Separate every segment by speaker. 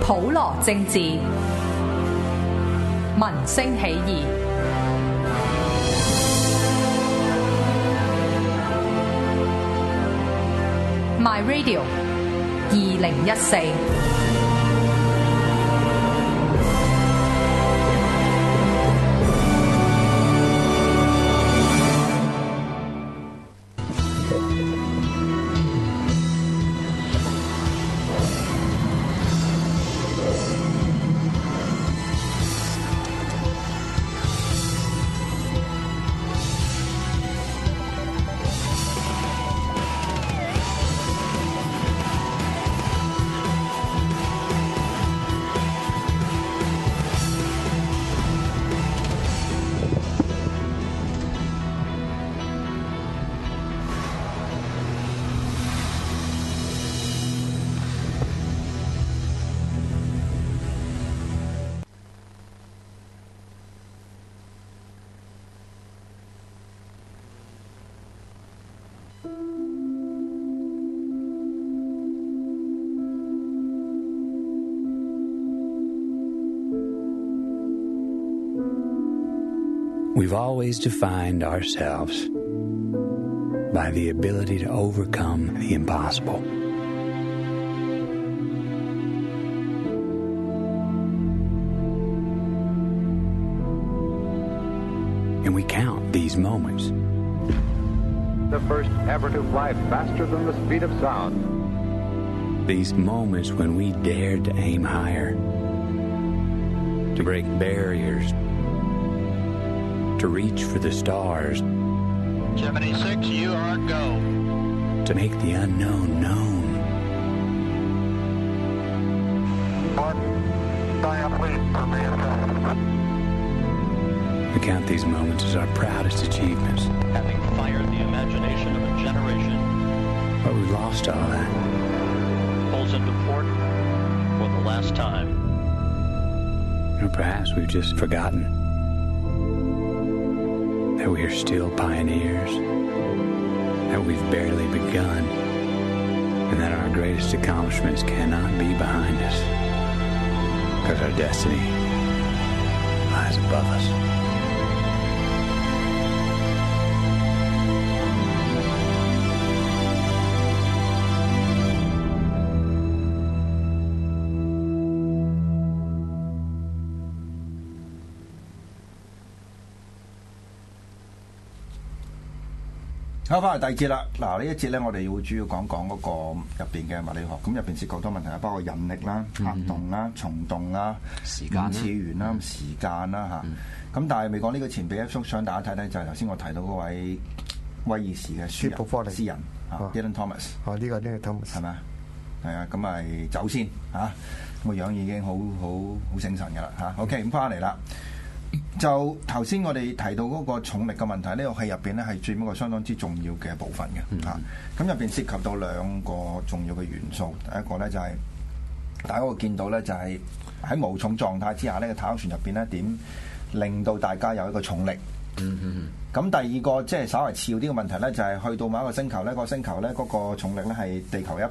Speaker 1: 普羅政治，民聲起義。My Radio 2014。
Speaker 2: We've always defined ourselves by the ability to overcome the impossible. And we count these moments.
Speaker 3: The first ever to fly faster than the speed of sound.
Speaker 2: These moments when we dared to aim higher, to break barriers, to reach for the stars.
Speaker 4: 76, you are go.
Speaker 2: To make the unknown known. We count these moments as our proudest achievements.
Speaker 4: Having fired the imagination of a generation.
Speaker 2: But we lost all that.
Speaker 4: Pulls into port for the last time.
Speaker 2: Or perhaps we've just forgotten that we are still pioneers, that we've barely begun, and that our greatest accomplishments cannot be behind us, because our destiny lies above us.
Speaker 5: 好，翻嚟第二節啦。嗱，呢一節咧，我哋會主要講講嗰個入邊嘅物理學。咁入邊涉及好多問題啊，包括引力啦、壓動啦、蟲動啦、
Speaker 6: 時間、
Speaker 5: 五次元啦、時間啦嚇。咁但係未講呢個前備一幅想大家睇睇，就係頭先我提到嗰位威爾士嘅詩人Dylan Thomas。
Speaker 6: 哦，呢個 Thomas
Speaker 5: 係咪啊？係啊，咁咪走先嚇。個樣已經好醒神㗎啦嚇。OK，咁翻嚟啦。就頭先我哋提到嗰個重力嘅問題，呢個戲入邊咧係佔一個相當之重要嘅部分嘅嚇。咁入邊涉及到兩個重要嘅元素，第一個咧就係、大家會見到咧就係喺無重狀態之下呢個太空船入邊咧點令到大家有一個重力。咁第二個即係稍為次要啲嘅問題咧，就係去到某一個星球咧，個星球咧嗰個重力咧係地球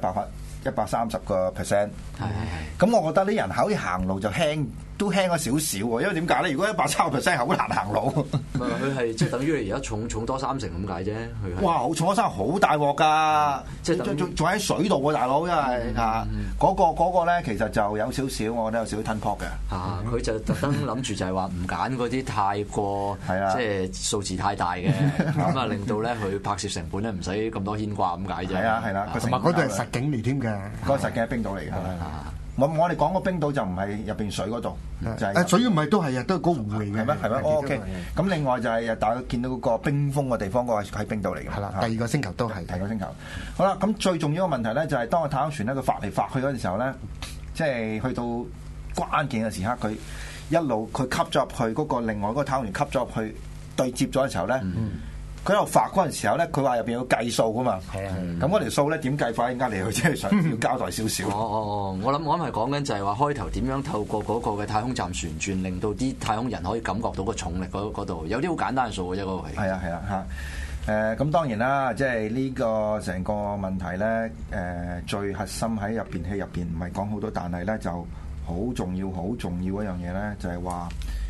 Speaker 5: 130%。咁我覺得啲人可以行路就都輕咗少少喎，因為點解咧？如果130%係好難行路。
Speaker 6: 佢係即係等於你而家重多3成咁解啫。
Speaker 5: 哇！好重咗3，好大鑊㗎！即係仲喺水度喎，大佬，因為嚇嗰個咧其實就有少少，我覺得有少少吞泡嘅。
Speaker 6: 佢就特登諗住就係話唔揀嗰啲太過即係數字太大嘅，咁啊令到咧佢拍攝成本咧唔使咁多牽掛咁解啫。
Speaker 5: 係啦，
Speaker 7: 同埋嗰度係實景嚟添嘅，
Speaker 5: 嗰個實景係冰島嚟嘅。我哋講個冰島就唔係入邊水嗰度，就係
Speaker 7: 水唔係都係嗰個湖嚟嘅。
Speaker 5: 係咩？OK。咁另外就係大家見到嗰個冰封嘅地方，嗰個喺冰島嚟嘅。
Speaker 7: 係啦，第二個星球都係。
Speaker 5: 第二個星球。好啦，咁最重要嘅問題咧，就係當個太空船咧佢發嚟發去嗰陣時候咧，即係去到關鍵嘅時刻，佢一路佢吸咗入去嗰個另外嗰個太空船吸咗入去對接咗嘅時候咧。佢喺度發嗰陣時候咧，佢話入邊要計數噶嘛。係啊。咁嗰條數咧點計法？應該嚟佢即係想要交代少少。
Speaker 6: 我諗係講緊就係話開頭點樣透過嗰個嘅太空站旋轉，令到啲太空人可以感覺到個重力嗰度。有啲好簡單嘅數嘅啫，嗰個係。係
Speaker 5: 啊嚇。咁當然啦，即係呢個成個問題咧，最核心喺入邊戲入邊唔係講好多，但係咧就好好重要一樣嘢咧，就係話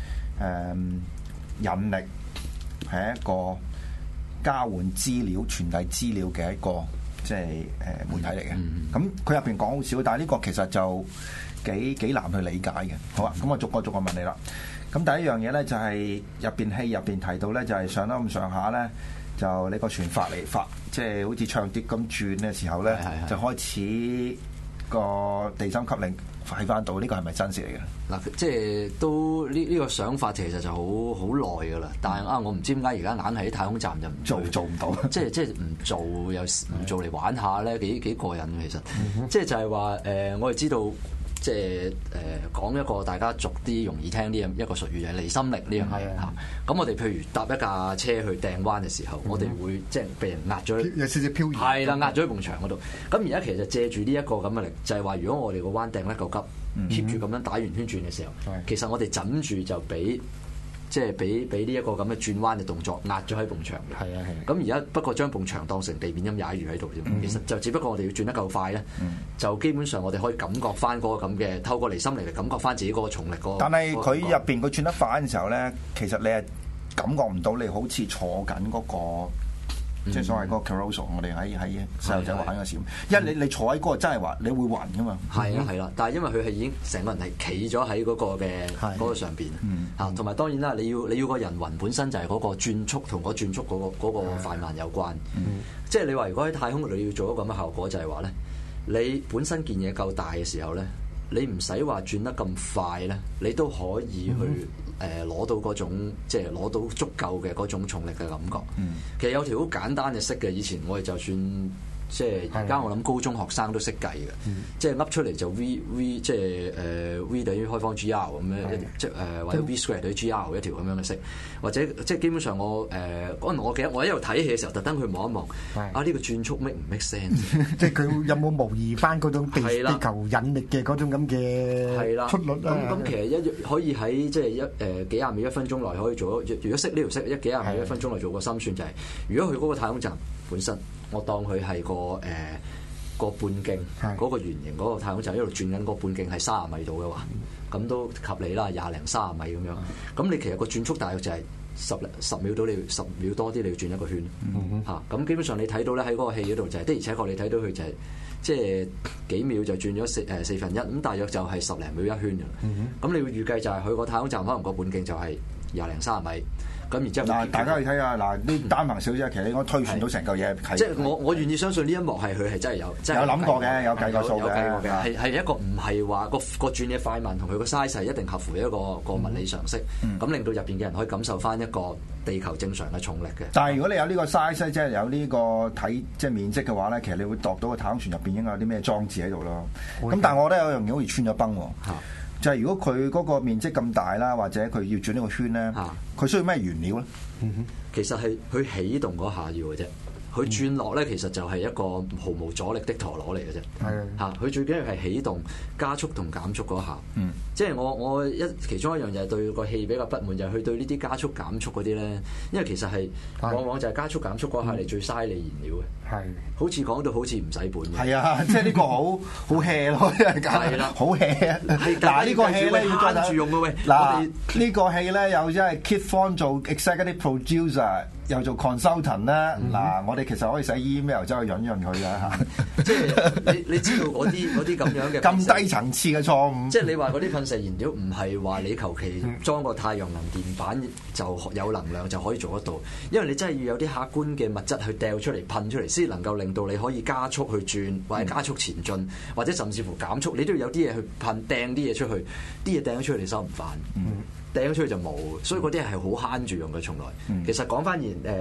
Speaker 5: 引力係一個交換資料、傳遞資料嘅一個即係媒體嚟嘅。咁佢入邊講好少，但係呢個其實就幾難去理解嘅。好啊，咁我逐個問你啦。咁第一樣嘢咧就係入邊戲入邊提到咧，就係上得咁上下咧，就你個船發嚟發，即係好似唱碟咁轉嘅時候咧，就開始個地心吸力喺翻到，呢個係咪真事嚟嘅？
Speaker 6: 嗱，即係都呢個想法其實就好耐㗎啦。但係我唔知點解而家硬係喺太空站就唔
Speaker 5: 做唔到，
Speaker 6: 即係唔做又唔做嚟玩下咧，幾過癮嘅其實。即係就係話我哋知道。即係講一個大家俗啲容易聽啲一個術語就係離心力呢樣嘢嚇。咁我哋譬如搭一架車去掟彎嘅時候，我哋會即係被人壓咗，
Speaker 7: 有少少漂移。
Speaker 6: 係啦，壓咗喺埲牆嗰度。咁而家其實借住呢一個咁嘅力，就係話如果我哋個彎掟得夠急，keep 住咁樣打完圈轉嘅時候，其實我哋枕住就俾呢一個咁嘅轉彎嘅動作壓咗喺埲牆嘅。係啊係。咁而家不過將埲牆當成地面咁踩住喺度啫。其實就只不過我哋要轉得夠快咧，就基本上我哋可以感覺翻嗰個咁嘅透過離心力嚟感覺翻自己嗰個重力嗰個。
Speaker 5: 但係佢入邊佢轉得快嘅時候咧，其實你係感覺唔到你好似坐緊嗰個。即係所謂嗰個 carousel，我哋喺細路仔玩嗰時，因為你坐喺嗰個真係話你會暈噶嘛。係啦，但係因為佢係已經成個人係企咗喺嗰個嘅嗰個上邊嚇，同埋當然啦，你要個人暈本身就係嗰個轉速同嗰轉速嗰個快慢有關。即係你話如果喺太空你要做一個咁嘅效果，就係話咧，你本身件嘢夠大嘅時候咧，你唔使話轉得咁快咧，你都可以去。攞到嗰種即係攞到足夠嘅嗰種重力嘅感覺。其實有條好簡單嘅式嘅，以前我哋就算即係而家我諗高中學生都識計嘅，即係噏出嚟就 V 即係V 等於開方 GR 咁樣，即係或者 V square 等於 GR 一條咁樣嘅式，或者即係基本上我嗰陣我記得我一路睇戲嘅時候，特登去望一望呢個轉速 make 唔 make sense？ 即係
Speaker 7: 佢有冇模擬翻嗰種地球引力嘅嗰種咁嘅出率啊？
Speaker 6: 咁其實可以喺即係幾廿秒1分鐘內可以做，如果識呢條式幾廿秒1分鐘內做個心算就係，如果佢嗰個太空站本身。我當佢係個半徑嗰個圓形嗰個太空站一路轉緊個半徑係30米度嘅話，咁都合理啦，20零30米咁樣。咁你其實個轉速大約就係10秒到，你10秒多啲你要轉一個圈嚇。咁基本上你睇到咧喺嗰個戲嗰度就係的而且確你睇到佢就係即係幾秒就轉咗4分1，咁大約就係10零秒一圈嘅。咁你會預計就係佢個太空站可能個半徑就係20零30米。咁然之後，
Speaker 5: 嗱，大家去睇下，嗱，呢單憑小啫，其實你應該推算到成嚿嘢。
Speaker 6: 即係我願意相信呢一幕係佢係真係有
Speaker 5: 諗過嘅，有計過數嘅，
Speaker 6: 係一個唔係話個轉嘅快慢同佢個 size 係一定合乎一個物理常識，咁令到入邊嘅人可以感受翻一個地球正常嘅重力嘅。
Speaker 5: 但係如果你有呢個 size，即係有呢個即係面積嘅話咧，其實你會度到個太空船入邊應該有啲咩裝置喺度咯。咁但係我覺得有樣嘢好似穿咗崩喎。就係如果佢嗰個面積咁大啦，或者佢要轉呢個圈咧，佢需要咩原料咧？
Speaker 6: 其實係佢起動嗰下要嘅啫。佢轉落咧，其實就係一個毫無阻力的陀螺嚟嘅啫。嚇，佢最緊要係起動、加速同減速嗰下。即係我其中一樣就係對個戲比較不滿，就係佢對呢啲加速減速嗰啲咧，因為其實係往往就係加速減速嗰下你最嘥你燃料嘅。係，好似講到好似唔使本嘅。係
Speaker 5: 啊，即係呢個好 hea 咯，係啦，好 hea。嗱呢個戲咧要
Speaker 6: 慳住用嘅喂。
Speaker 5: 嗱呢個戲咧又真係 Kit Fon 做 executive producer。又做 consultant 啦，嗱，我哋其實可以寫 email 走去潤潤佢嘅嚇，
Speaker 6: 即係你知道嗰啲咁樣嘅
Speaker 5: 咁低層次嘅錯誤，
Speaker 6: 即係你話嗰啲噴射燃料唔係話你求其裝個太陽能電板就有能量就可以做得到，因為你真係要有啲客觀嘅物質去掉出嚟噴出嚟，先能夠令到你可以加速去轉或者加速前進，或者甚至乎減速，你都要有啲嘢去噴掟啲嘢出去，啲嘢掟咗出去你收唔返。掟咗出去就冇，所以嗰啲係好慳住用嘅，從來。其實講翻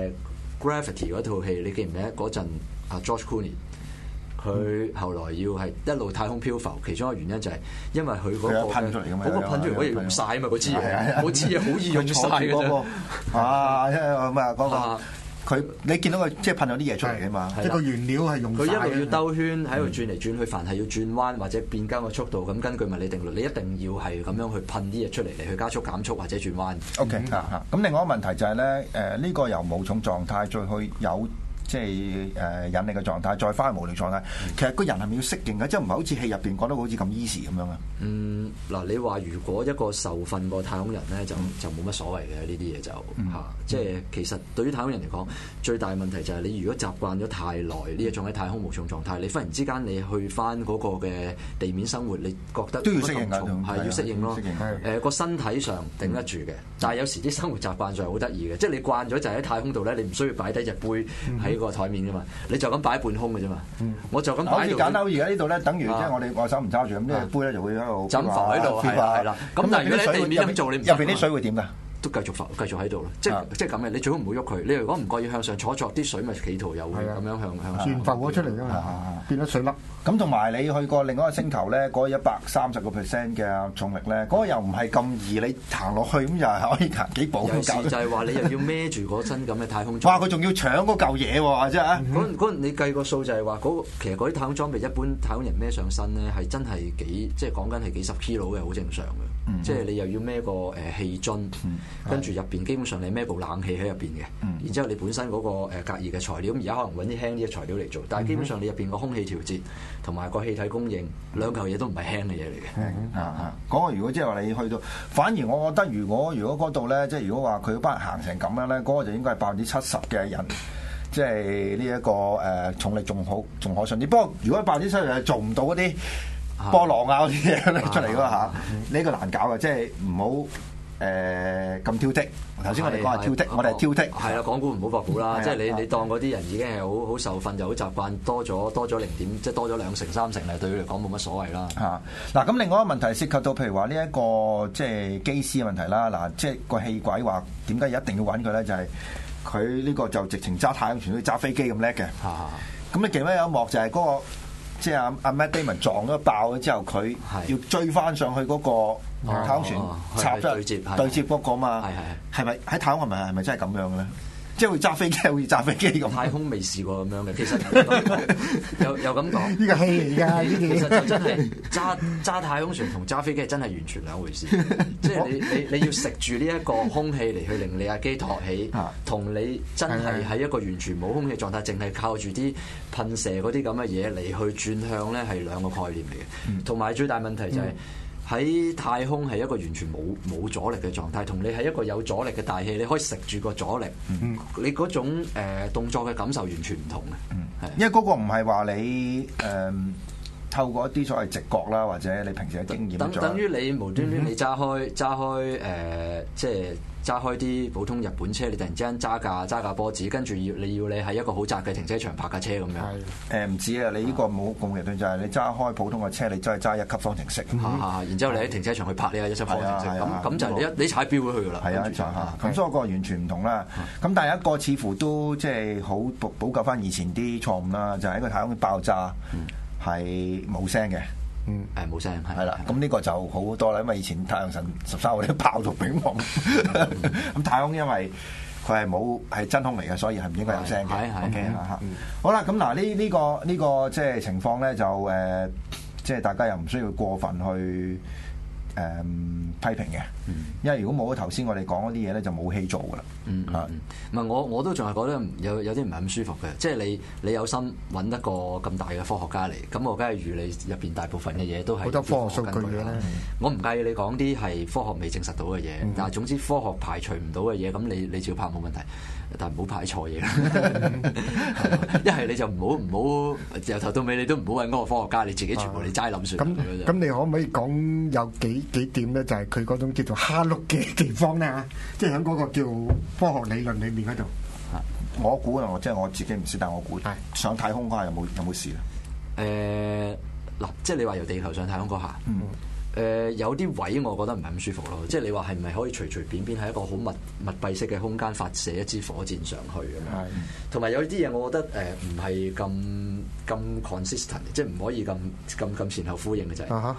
Speaker 6: Gravity 嗰套戲，你記唔記得嗰陣George Clooney 佢後來要係一路太空漂浮，其中一個原因就係因為佢嗰個
Speaker 5: 噴出嚟㗎嘛，
Speaker 6: 嗰個噴出嚟可以用晒啊嘛，嗰支嘢，嗰支嘢好易用晒嘅啫。
Speaker 5: 嗰個。你見到佢即係噴咗啲嘢出嚟啊嘛，
Speaker 7: 即係個原料係用
Speaker 6: 佢一路要兜圈喺度轉嚟轉去，凡係要轉彎或者變更個速度，咁根據物理定律，你一定要係咁樣去噴啲嘢出嚟去加速減速或者轉彎。
Speaker 5: OK 咁另外一個問題就係咧，呢個由無重狀態再去有即係引力嘅狀態，再翻去無力狀態。其實個人係咪要適應嘅？即係唔係好似戲入邊講得好似咁 easy 咁樣啊？
Speaker 6: 嗱，你話如果一個受訓過太空人咧，就冇乜所謂嘅呢啲嘢就即係其實對於太空人嚟講，最大問題就係你如果習慣咗太耐呢一種喺太空無重狀態，你忽然之間你去翻嗰個嘅地面生活，你覺得
Speaker 5: 都要適應㗎，
Speaker 6: 係要適應咯。個身體上頂得住嘅，但係有時啲生活習慣上好得意嘅，即係你慣咗就喺太空度咧，你唔需要擺低隻杯喺個台面㗎嘛，你就咁擺半空嘅啫嘛。我就咁擺。好似簡單，而家呢度咧，等於即係我手唔揸住咁，呢個杯咧就會喺度浸浮喺度，係啦。咁但係如果你喺地面咁做，你入邊啲水會點㗎？都繼續喺度咯，即係咁嘅。你最好唔好喐佢。你如果唔覺意向上坐啲水咪企圖又會咁樣向上
Speaker 7: 浮咗出嚟㗎嘛，變咗水粒。
Speaker 5: 咁同埋你去過另外一個星球咧，嗰130% 嘅重力咧，嗰個又唔係咁易，你行落去咁又係可以行幾步。
Speaker 6: 有時就係話你又要孭住嗰身咁嘅太空裝。
Speaker 5: 哇！佢仲要搶嗰嚿嘢喎，真係。
Speaker 6: 嗰你計個數就係話其實嗰啲太空裝備一般太空人孭上身咧係真係即係講緊係幾十 kilo 嘅，好正常嘅。即係你又要孭個氣樽，跟住入邊基本上你孭部冷氣喺入邊嘅，然之後你本身嗰個隔熱嘅材料，咁而家可能揾啲輕啲嘅材料嚟做，但係基本上你入邊個空氣調節同埋個氣體供應兩嚿嘢都唔係輕嘅嘢嚟嘅。
Speaker 5: 嗰個如果即係話你去到，反而我覺得如果嗰度咧，即係如果話佢班人行成咁樣咧，嗰個就應該係70%嘅人，即係呢一個重力仲可信啲。不過如果70%係做唔到嗰啲波浪啊嗰啲嘢出嚟嗰下，呢個難搞嘅，即係唔好咁挑剔。頭先我哋講係挑剔，我哋係挑剔。係啦，
Speaker 6: 講古唔好博古啦，即係你當嗰啲人已經係好受訓，就好習慣，多咗零點，即係多咗2成3成咧，對佢嚟講冇乜所謂啦。
Speaker 5: 嗱，咁另外一個問題涉及到譬如話呢一個即係機師嘅問題啦。嗱，即係個氣軌話點解一定要揾佢咧？就係佢呢個就直情揸太空船，好似揸飛機咁叻嘅。咁你記唔記得有一幕就係嗰個即係阿 Matt Damon 撞咗爆咗之後，佢要追翻上去嗰個太空船插咗對接嗰個嘛？係咪喺太空係咪真係咁樣咧？即係會揸飛機，好似揸飛機咁。
Speaker 6: 太空未試過咁樣嘅，其實又咁講，
Speaker 7: 呢個戲嚟㗎。
Speaker 6: 其實就真係揸太空船同揸飛機係真係完全兩回事。即係你要食住呢一個空氣嚟去令你架機托起，同你真係喺一個完全冇空氣狀態，淨係靠住啲噴射嗰啲咁嘅嘢嚟去轉向咧，係兩個概念嚟嘅。同埋最大問題就係，喺太空係一個完全冇阻力嘅狀態，同你係一個有阻力嘅大氣，你可以食住個阻力，你嗰種動作嘅感受完全唔同嘅。
Speaker 5: 因為嗰個唔係話你透過一啲所謂直覺啦，或者你平時嘅經驗，
Speaker 6: 等於你無端端你揸開即係揸開啲普通日本車，你突然之間揸架波子，跟住你喺一個好窄嘅停車場泊架車咁樣。
Speaker 5: 唔止啊！你呢個冇共極端就係你揸開普通嘅車，你真係揸1級方程式。
Speaker 6: 然之後你喺停車場去泊呢個1級方程式，咁就你踩標咗去㗎啦。
Speaker 5: 係啊，咁所以個完全唔同啦。咁但係一個似乎都即係好補救翻以前啲錯誤啦，就係一個太空爆炸係冇聲嘅。
Speaker 6: 冇聲
Speaker 5: 係啦，咁呢個就好多啦，因為以前太陽神13號啲炮同乒乓，咁太空因為佢係真空嚟嘅，所以係唔應該有聲嘅。OK 好啦，咁嗱呢個即係情況咧，就即係大家又唔需要過分去批評嘅，因為如果冇咗頭先我哋講嗰啲嘢咧，就冇戲做噶啦。
Speaker 6: 唔係我都仲係覺得有啲唔係咁舒服嘅，即係你有心揾一個咁大嘅科學家嚟，咁我梗係預你入邊大部分嘅嘢都係
Speaker 7: 好多科學數據嘅咧。
Speaker 6: 我唔介意你講啲係科學未證實到嘅嘢，但係總之科學排除唔到嘅嘢，咁你照拍冇問題，但係唔好排錯嘢啦。一係你就唔好由頭到尾你都唔好揾嗰個科學家，你自己全部你齋諗算。
Speaker 7: 咁你可唔可以講有幾點咧？就係佢嗰種叫做蝦碌嘅地方咧嚇，即係喺嗰個叫科學理論裏面嗰度。
Speaker 5: 我估啊，即係我自己唔知，但係我估上太空嗰下有冇事咧？
Speaker 6: 嗱，即係你話由地球上太空嗰下，有啲位我覺得唔係咁舒服咯。即係你話係唔係可以隨隨便便喺一個好密閉式嘅空間發射一支火箭上去咁樣？同埋有啲嘢我覺得唔係咁 consistent， 即係唔可以咁前後呼應嘅就係。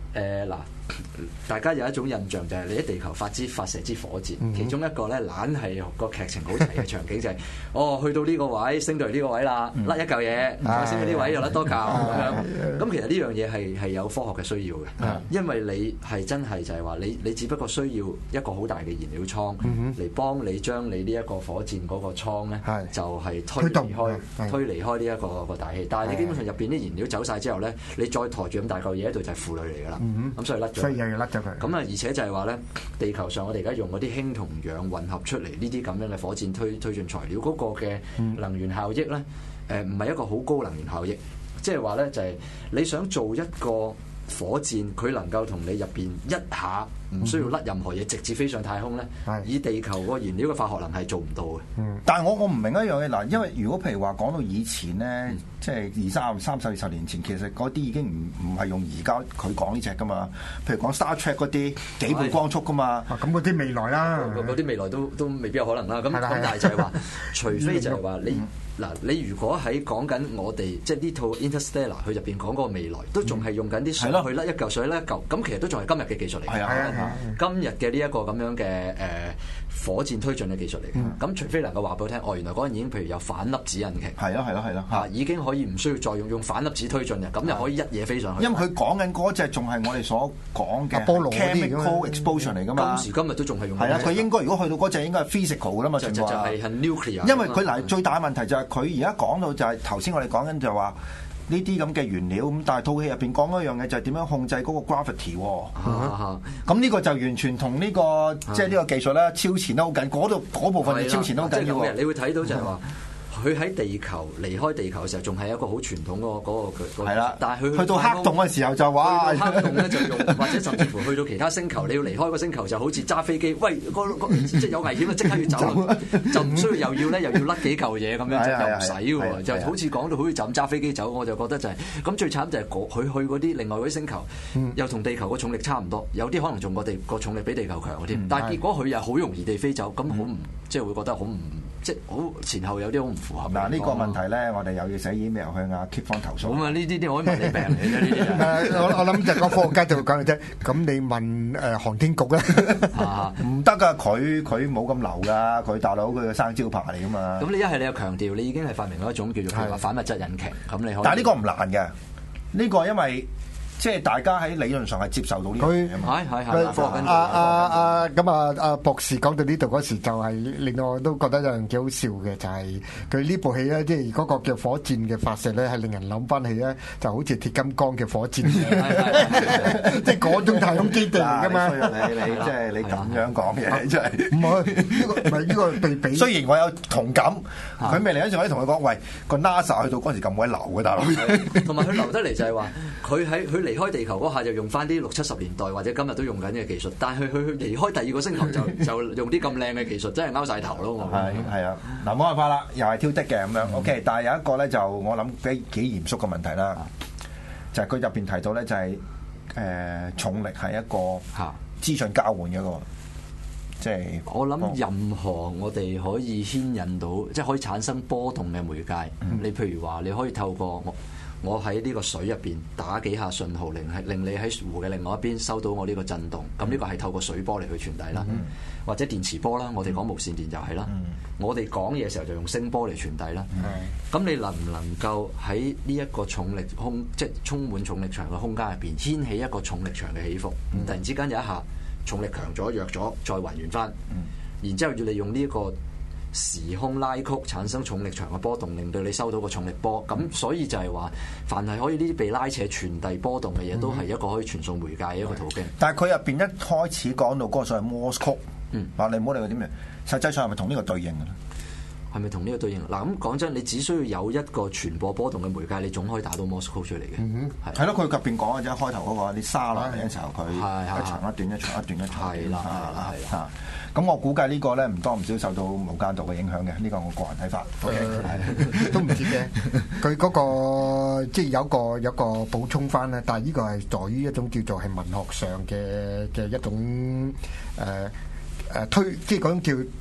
Speaker 6: 嗱，大家有一種印象就係你喺地球發射支火箭，其中一個咧懶係個劇情好齊嘅場景就係，去到呢個位升到嚟呢個位啦，甩一嚿嘢，再升到呢位又甩多嚿咁樣。咁其實呢樣嘢係有科學嘅需要嘅，因為你係真係就係話你只不過需要一個好大嘅燃料倉嚟幫你將你呢一個火箭嗰個倉咧，就係推離開呢一個大氣。但係你基本上入邊啲燃料走晒之後咧，你再抬住咁大嚿嘢喺度就係負累嚟㗎啦。咁所以甩咗，
Speaker 7: 所以又要甩咗佢。
Speaker 6: 咁啊，而且就係話咧，地球上我哋而家用嗰啲氫同氧混合出嚟呢啲咁樣嘅火箭推進材料嗰個嘅能源效益咧，唔係一個好高能源效益。即係話咧，就係你想做一個火箭，佢能夠同你入邊一下唔需要甩任何嘢，直接飛上太空咧，以地球個燃料嘅化學能係做唔到嘅。
Speaker 5: 但係我唔明一樣嘢嗱，因為如果譬如話講到以前咧，即係30年前，其實嗰啲已經唔係用而家佢講呢隻噶嘛。譬如講 Star Trek 嗰啲幾倍光速噶嘛。
Speaker 7: 咁嗰啲未來啦，
Speaker 6: 嗰啲未來都未必有可能啦。咁但係就係話，除非就係話你。嗱，你如果喺講緊我哋即係呢套 Interstellar 佢入邊講嗰個未來，都仲係用緊啲水去甩一嚿水甩一嚿，咁其實都仲係今日嘅技術嚟嘅。今日嘅呢一個咁樣嘅火箭推進嘅技術嚟嘅。咁除非能夠話俾我聽，原來嗰陣已經譬如有反粒子引擎，係咯，已經可以唔需要再用反粒子推進嘅，咁就可以一嘢飛上去。
Speaker 5: 因為佢講緊嗰隻仲係我哋所講嘅 chemical explosion 嚟㗎嘛。
Speaker 6: 今時今日都仲係用。
Speaker 5: 係啦，佢應該如果去到嗰隻應該係 physical 㗎啦嘛，全部
Speaker 6: 就係 nuclear。
Speaker 5: 因為佢嗱最大嘅問題就係佢而家講到就係頭先我哋講緊就話呢啲咁嘅原料咁，但係套戲入邊講一樣嘢就係點樣控制嗰個 gravity 喎。咁呢個就完全同呢個即係呢個技術咧超前得好緊，嗰部分嘅超前都好緊要喎。
Speaker 6: 你會睇到就係話。佢喺地球離開地球嘅時候，仲係一個好傳統嗰個係啦。但係佢
Speaker 5: 去到黑洞嘅時候就哇，
Speaker 6: 黑洞咧就用，或者甚至乎去到其他星球，你要離開個星球就好似揸飛機，喂即係有危險啊，即刻要走，就唔需要又要甩幾嚿嘢咁樣，又唔使喎，就好似講到好似就咁揸飛機走，我就覺得就係咁最慘就係佢去嗰啲另外嗰啲星球，又同地球個重力差唔多，有啲可能仲個重力比地球強啲，但係結果佢又好容易地飛走，咁好唔即係會覺得好唔。即係好前後有啲好唔符合。
Speaker 5: 嗱呢個問題咧，我哋又要寫 email 向阿 Kip 方投訴。
Speaker 6: 咁啊，呢啲我啲物理病嚟嘅呢啲。
Speaker 7: 我諗就個科學家就會講嘅啫。咁你問航天局咧，
Speaker 5: 唔得噶，佢冇咁流噶，佢大佬佢嘅生招牌嚟噶嘛。
Speaker 6: 咁你一係你又強調，你已經係發明咗一種叫做譬如話反物質引擎，咁你可以。
Speaker 5: 但係呢個唔難嘅，呢個因為。即係大家喺理論上係接受到呢樣嘢嘛，
Speaker 7: 係咁博士講到呢度嗰時就係令我都覺得有樣幾好笑嘅，就係佢呢部戲咧，即係嗰個叫火箭嘅發射咧，係令人諗翻起咧，就好似鐵金剛嘅火箭，即係嗰種太空基地嚟㗎嘛。
Speaker 5: 你即係你咁樣講嘢，真係
Speaker 7: 唔係呢個對比。
Speaker 5: 雖然我有同感，佢未嚟嗰陣，我同佢講，喂，個 NASA 去到嗰時咁鬼流嘅大佬，
Speaker 6: 同埋佢流得嚟就係話，佢離開地球嗰下就用翻啲60-70年代或者今日都用緊嘅技術，但係佢離開第二個星球就用啲咁靚嘅技術，真係拗晒頭咯。
Speaker 5: 係啊，嗱冇辦法啦，又係挑剔嘅咁樣。OK， 但係有一個咧就我諗幾嚴肅嘅問題啦，就係佢入邊提到咧就係重力係一個資訊交換嘅一個，即係
Speaker 6: 我諗任何我哋可以牽引到，即係可以產生波動嘅媒介。你譬如話，你可以透過我喺呢個水入邊打幾下信號，令你喺湖嘅另外一邊收到我呢個震動。咁呢個係透過水波嚟去傳遞啦，或者電磁波啦。我哋講無線電就係啦。我哋講嘢嘅時候就用聲波嚟傳遞啦。咁你能唔能夠喺呢一個重力即係充滿重力場嘅空間入邊掀起一個重力場嘅起伏？突然之間有一下重力強咗、弱咗，再還原翻，然之後要利用呢一個時空拉曲產生重力場嘅波動，令到你收到個重力波。咁所以就係話，凡係可以呢啲被拉扯傳遞波動嘅嘢，都係一個可以傳送媒介嘅一個途徑。
Speaker 5: 但係佢入邊一開始講到嗰個所謂摩斯曲，你唔好理佢點樣，實際上係咪同呢個對應嘅咧？
Speaker 6: 係咪同呢個對應？嗱，咁講真，你只需要有一個傳播波動嘅媒介，你總可以打到摩斯曲出嚟嘅。
Speaker 5: 係咯，佢入邊講嘅啫，開頭嗰個啲沙落嚟嘅時候，佢一長一短，一長一短，一長。係啦。咁我估計呢個咧唔多唔少受到無間道嘅影響嘅，呢個我個人睇法。
Speaker 7: 都唔知嘅，佢嗰個即係有個補充翻咧，但係呢個係在於一種叫做係文學上嘅一種推，即係嗰種叫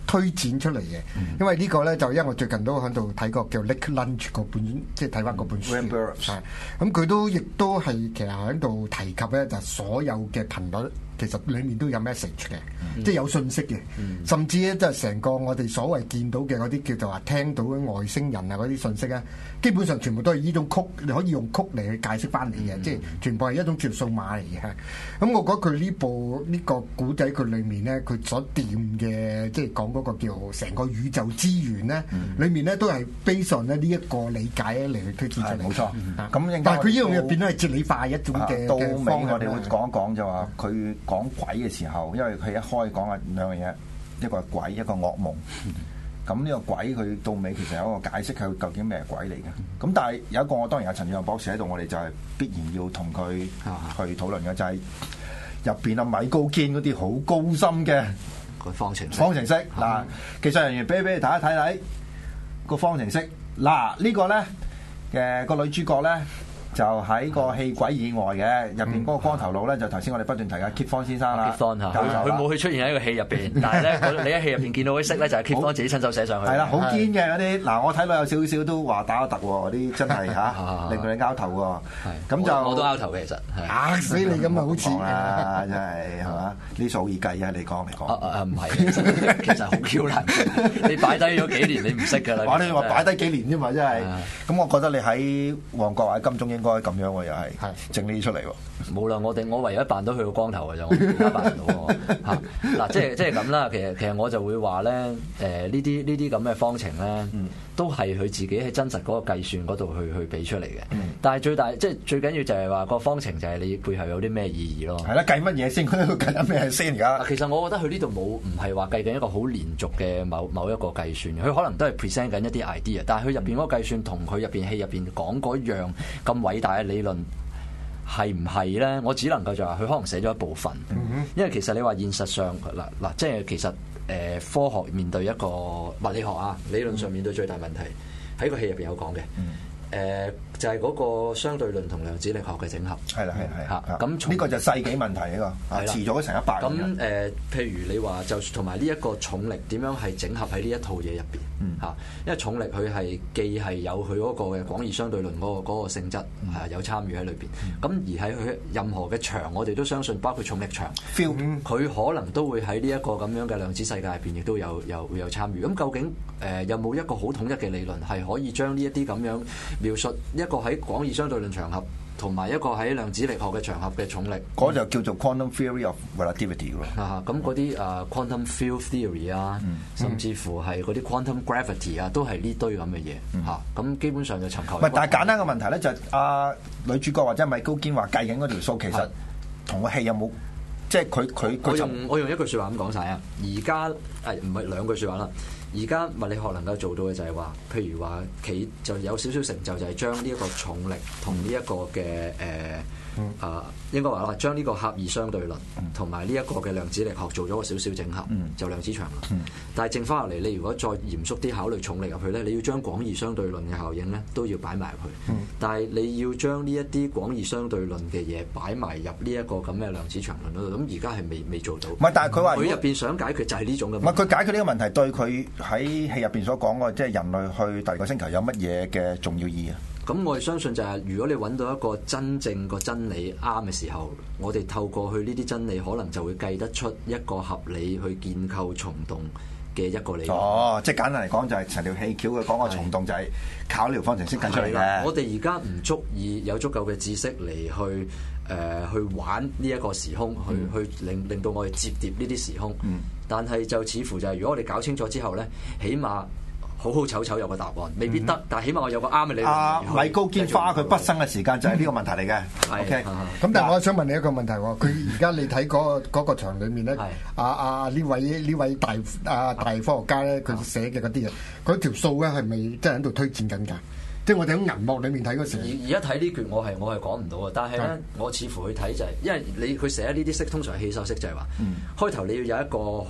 Speaker 7: 推展出嚟嘅。因為呢個咧就因為我最近都喺度睇過叫 Lake Lunch 嗰本，即係睇翻嗰本書。咁佢都亦都係其實喺度提及咧，就所有嘅頻率其實裡面都有 message 嘅，即係有信息嘅，甚至咧即係成個我哋所謂見到嘅嗰啲叫做話聽到嘅外星人啊嗰啲信息咧，基本上全部都係呢種曲，你可以用曲嚟去解釋翻嚟嘅，即係全部係一種叫數碼嚟嘅。咁我覺得佢呢個古仔佢裡面咧，佢所掂嘅即係講嗰個叫成個宇宙資源咧，裡面咧都係 based on 呢一個理解咧嚟去推薦出嚟。
Speaker 5: 冇錯。咁
Speaker 7: 但係佢呢樣嘢變咗係哲理化一種嘅
Speaker 5: 到尾
Speaker 7: 方向。
Speaker 5: 我哋會講一講就話佢講鬼嘅時候，因為佢一開講啊兩樣嘢，一個係鬼，一個噩夢。咁呢個鬼佢到尾其實有一個解釋，佢究竟咩係鬼嚟嘅。咁但係有一個我當然有陳志宏博士喺度，我哋就係必然要同佢去討論嘅，就係入邊阿米高堅嗰啲好高深嘅
Speaker 6: 方程
Speaker 5: 式。嗱，技術人員俾你睇一睇個方程式。嗱，呢個咧嘅個女主角咧。就喺個戲鬼以外嘅入邊嗰個光頭佬咧，就頭先我哋不斷提嘅 Kip 方先生啦。
Speaker 6: Kip 方佢冇去出現喺個戲入邊，但係咧你喺戲入邊見到嗰啲色咧，就係 Kip 方自己親手寫上去。係啦，
Speaker 5: 好堅嘅嗰啲。嗱，我睇到有少少都話打得突喎，嗰啲真係令到你拗頭喎。咁就
Speaker 6: 我都拗頭嘅，其實
Speaker 7: 嚇死你咁啊！好似
Speaker 5: 啦，真係係嘛？呢數易計啊！你講。
Speaker 6: 唔係，其實好 Q 難。你擺低咗幾年，你唔識㗎啦。
Speaker 5: 你話擺低幾年啫嘛，真係。咁我覺得你喺旺角或者金鐘應該咁樣喎，又係整呢啲出嚟喎。
Speaker 6: 冇啦，我唯有扮到佢個光頭嘅啫，我而家扮唔到喎。嗱，即係咁啦。其實我就會話咧，呢啲咁嘅方程咧，都係佢自己喺真實嗰個計算嗰度去俾出嚟嘅。但係最緊要就係話個方程就係你背後有啲咩意義咯。係啦，
Speaker 5: 計乜嘢先？佢計緊咩先而家？
Speaker 6: 其實我覺得佢呢度唔係話計緊一個好連續嘅某一個計算，佢可能都係 present 緊一啲 idea， 但係佢入邊嗰個計算同佢入邊戲入邊講嗰樣咁偉大嘅理論係唔係咧？我只能夠就話佢可能寫咗一部分，因為其實你話現實上嗱，即係其實科學面對一個物理學啊，理論上面對最大問題喺個戲入邊有講嘅。就係嗰個相對論同量子力學嘅整合。係啦，咁
Speaker 5: 呢個就係世紀問題呢個，遲咗成100年。
Speaker 6: 咁譬如你話就同埋呢一個重力點樣係整合喺呢一套嘢入邊嚇？因為重力佢係既係有佢嗰個嘅廣義相對論嗰個性質有參與喺裏邊。咁而喺佢任何嘅場，我哋都相信，包括重力場 ，feel 佢可能都會喺呢一個咁樣嘅量子世界入邊，亦都有參與。咁究竟有冇一個好統一嘅理論係可以將呢一啲咁樣描述一個喺廣義相對論場合同埋一個喺量子力學嘅場合嘅重力，
Speaker 5: 嗰就叫做 quantum theory of relativity 咯。
Speaker 6: 咁嗰啲quantum field theory 啊，甚至乎係嗰啲 quantum gravity 啊，都係呢堆咁嘅嘢嚇。咁基本上就尋求。
Speaker 5: 唔係，但係簡單嘅問題咧，就係女主角或者米高堅話計緊嗰條數，其實同個戲有冇即係佢
Speaker 6: 我用一句説話咁講晒啊！而家唔係兩句説話啦。而家物理學能夠做到嘅就係話，譬如話佢就有少少成就，就係將呢一個重力同呢一個嘅應該話啦，將呢個狹義相對論同埋呢一個嘅量子力學做咗個少少整合，就量子場啦。但係剩翻落嚟，你如果再嚴肅啲考慮重力入去咧，你要將廣義相對論嘅效應咧都要擺埋入去。但係你要將呢一啲廣義相對論嘅嘢擺埋入呢一個咁嘅量子場論嗰度，咁而家係未做到。
Speaker 5: 唔係，但係佢話
Speaker 6: 佢入邊想解決就係呢種咁。
Speaker 5: 唔係，佢解決呢個問題對佢喺戲入邊所講嘅，即係人類去第二個星球有乜嘢嘅重要意義啊？
Speaker 6: 咁我哋相信就係，如果你揾到一個真正個真理啱嘅時候，我哋透過去呢啲真理，可能就會計得出一個合理去建構蟲洞嘅一個理論。
Speaker 5: 哦，即係簡單嚟講，就係成條氣橋佢講個蟲洞就係靠呢條方程式計出嚟嘅。
Speaker 6: 我哋而家唔足以有足夠嘅知識嚟去玩呢一個時空，去令到我哋摺疊呢啲時空。但係就似乎就係，如果我哋搞清楚之後咧，起碼好醜有個答案，未必得，但係起碼我有個啱嘅理論。
Speaker 5: 米高堅花佢畢生嘅時間就係呢個問題嚟嘅。OK，
Speaker 7: 咁但係我想問你一個問題喎，佢而家你睇嗰個場裡面咧，呢位大科學家咧，佢寫嘅嗰啲嘢，嗰條數咧係咪真係喺度推薦緊㗎？即係我哋喺銀幕裏面睇嗰時，
Speaker 6: 而家睇呢橛我係講唔到啊！但係咧，我似乎去睇就係，因為佢寫呢啲式通常係起手式，就係話開頭你要有一個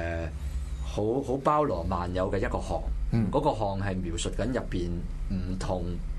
Speaker 6: 好包羅萬有嘅一個項，嗰個項係描述緊入邊唔同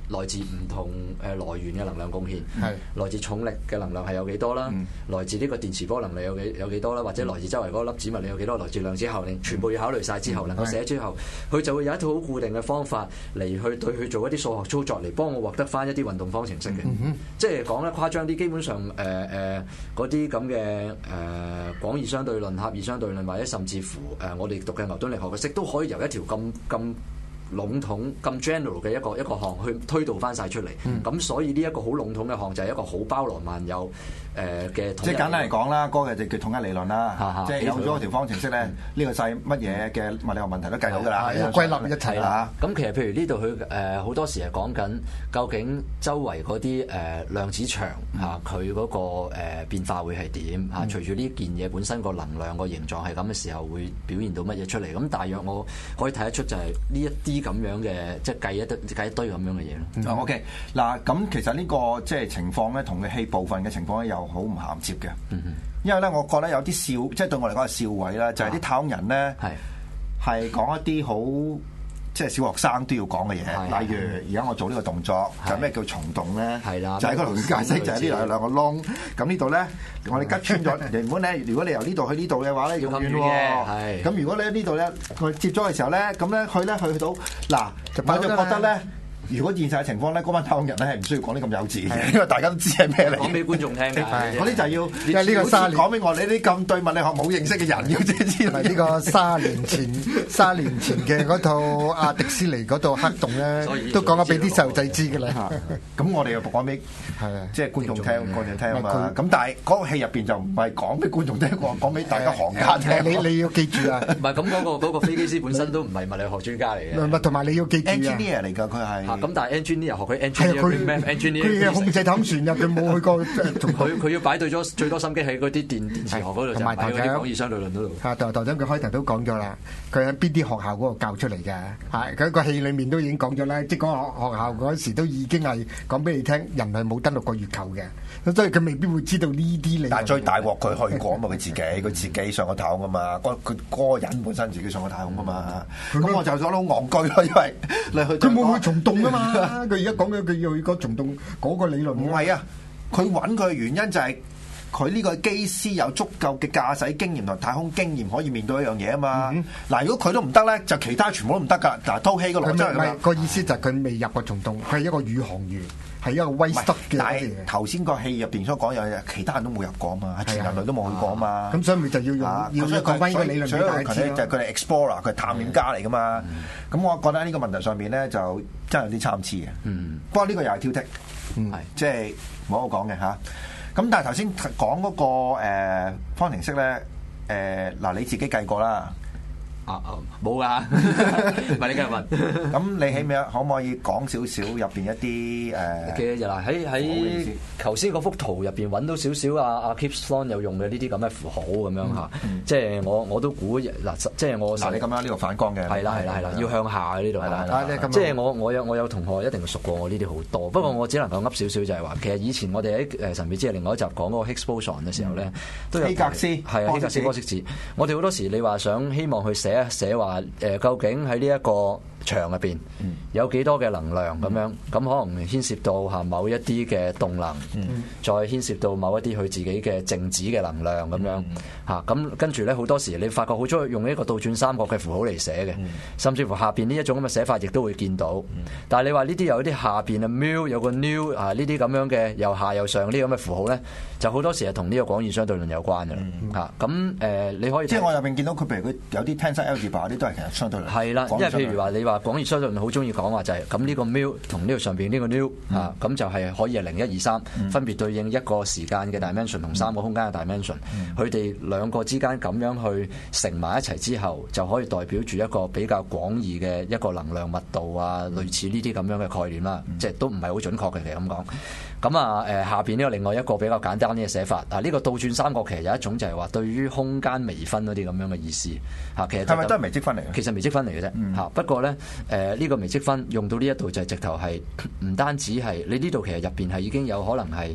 Speaker 6: 來自唔同來源嘅能量貢獻，
Speaker 7: 係
Speaker 6: 來自重力嘅能量係有幾多啦，來自呢個電磁波能量有幾多啦，或者來自周圍嗰粒子物理有幾多，來自量子效應，全部要考慮晒之後，能夠寫之後，佢就會有一套好固定嘅方法嚟去對佢做一啲數學操作，嚟幫我獲得翻一啲運動方程式嘅。即係講得誇張啲，基本上嗰啲咁嘅廣義相對論、狹義相對論，或者甚至乎我哋讀嘅牛頓力學嘅式，都可以由一條咁籠統咁 general 嘅一個項去推導翻晒出嚟，咁所以呢一個好籠統嘅項就係一個好包羅萬有嘅。
Speaker 5: 即係簡單嚟講啦，嗰個就叫統一理論啦。即係有咗條方程式咧，呢個世乜嘢嘅物理學問題都計到㗎啦，
Speaker 7: 歸納一齊啦。
Speaker 6: 咁其實譬如呢度佢好多時係講緊究竟周圍嗰啲量子場佢嗰個變化會係點嚇？隨住呢件嘢本身個能量個形狀係咁嘅時候，會表現到乜嘢出嚟？咁大約我可以睇得出就係呢一啲咁樣嘅，即係計一堆咁樣嘅嘢咯。
Speaker 5: OK， 嗱咁其實呢個即係情況咧，同佢戲部分嘅情況咧又好唔銜接嘅。因為咧，我覺得有啲笑，即係對我嚟講係笑位啦，就係啲太空人咧係講一啲好即係小學生都要講嘅嘢，例如而家我做呢個動作，就咩叫蟲洞咧？係啦，就係嗰度解釋，就係呢度有兩個窿，咁呢度咧我哋吉穿咗，原本咧如果你由呢度去呢度嘅話咧，要咁遠喎。咁如果你喺呢度咧，佢接咗嘅時候咧，咁咧佢去到嗱，我就覺得咧。如果現實嘅情況咧，嗰班太空人咧係唔需要講啲咁幼稚嘅，因為大家都知係咩嚟。
Speaker 6: 講俾觀眾聽嘅，
Speaker 5: 嗰啲就係要
Speaker 7: 即係呢個沙
Speaker 5: 講俾我哋啲咁對物理學冇認識嘅人要知道。
Speaker 7: 呢個30年前嘅嗰套阿迪斯尼嗰套黑洞咧，都講咗俾啲細路仔知嘅啦。
Speaker 5: 咁我哋又講俾即係觀眾聽啊嘛。咁但係嗰個戲入邊就唔係講俾觀眾聽，講俾大家行家聽。
Speaker 7: 你要記住啊！
Speaker 6: 唔係咁嗰個飛機師本身都唔係物理學專家嚟嘅。
Speaker 7: 唔係，同埋你要記住
Speaker 5: engineer 嚟㗎，佢係。
Speaker 6: 咁但係 engineer 學佢 engineer，
Speaker 7: 佢控制太空船入，佢冇去過。
Speaker 6: 佢要擺對咗最多心機喺嗰啲電磁學嗰度，就擺嗰啲廣義相對論嗰度。
Speaker 7: 頭先佢開頭都講咗啦，佢喺邊啲學校嗰度教出嚟嘅。係佢個戲裡面都已經講咗啦，即係嗰個學校嗰時都已經係講俾你聽，人係冇登陸過月球嘅。咁所以佢未必會知道呢啲理論。
Speaker 5: 但係最大鑊佢去過啊嘛，佢自己上過太空啊嘛，佢嗰個人本身自己上過太空啊嘛。咁我就覺得好戇居咯，因為你去
Speaker 7: 佢冇去蟲洞啊嘛。佢而家講嘅佢要去個蟲洞嗰個理論。
Speaker 5: 唔係啊，佢揾佢嘅原因就係佢呢個機師有足夠嘅駕駛經驗同太空經驗可以面對一樣嘢啊嘛。嗱，如果佢都唔得咧，就其他全部都唔得㗎。嗱，套戲個邏輯係咁。
Speaker 7: 個意思就係佢未入過蟲洞，佢係一個宇航員。係一個威塞嘅，
Speaker 5: 但係頭先個戲入邊所講有嘢，其他人都冇入過啊嘛，全人類都冇去過啊嘛。
Speaker 7: 咁所以咪就要用要個威嘅理論俾大家知咯。
Speaker 5: 就係佢哋 explorer，佢係探險家嚟噶嘛。咁我覺得呢個問題上面咧就真係有啲參差嘅。不過呢個又係挑剔，即係冇得講嘅嚇。咁但係頭先講嗰個方程式咧，嗱你自己計過啦。
Speaker 6: 冇噶，唔係你繼續問。
Speaker 5: 咁你起碼可唔可以講少少入邊一啲
Speaker 6: 嘅嗱喺頭先嗰幅圖入邊揾到少少阿 Kip Thorne 有用嘅呢啲咁嘅符號咁樣嚇，即係我都估嗱，即係我
Speaker 5: 嗱你咁樣呢個反光嘅
Speaker 6: 係啦，要向下呢度係啦，即係我有同學一定熟過我呢啲好多，不過我只能夠噏少少就係話，其實以前我哋喺神秘之夜另外一集講嗰個 Higgs boson 嘅時候咧，都有希格斯玻色子，我哋好多時你話想希望去寫話究竟喺呢一個場入邊有幾多嘅能量咁樣，咁可能牽涉到嚇某一啲嘅動能，再牽涉到某一啲佢自己嘅靜止嘅能量咁樣嚇，咁跟住咧好多時你發覺好中意用一個倒轉三角嘅符號嚟寫嘅，甚至乎下邊呢一種咁嘅寫法亦都會見到。但係你話呢啲有啲下邊啊 mu 有個 new 啊呢啲咁樣嘅由下由上呢啲咁嘅符號咧，就好多時係同呢個廣義相對論有關嘅啦嚇。咁你可以
Speaker 5: 即係我入邊見到佢譬如佢有啲 tensor algebra 啲都係其實相對論
Speaker 6: 係啦，因為譬如話你話廣義相對論好中意講話就係咁呢個 mu 同呢個上邊呢個 new 嚇，咁就係可以係0、1、2、3分別對應一個時間嘅 dimension 同3個空間嘅 dimension，佢哋兩個之間咁樣去乘埋一齊之後，就可以代表住一個比較廣義嘅一個能量密度啊，類似呢啲咁樣嘅概念啦，即係都唔係好準確嘅，其實咁講。咁啊下邊呢個另外一個比較簡單啲嘅寫法啊，呢個倒轉三角其實有一種就係話對於空間微分嗰啲咁樣嘅意思嚇，其實係咪
Speaker 5: 都係微積分嚟嘅？其實
Speaker 6: 微積分嚟嘅啫嚇，不過咧呢個微積分用到呢一度就係直頭係唔單止係你呢度其實入邊係已經有可能係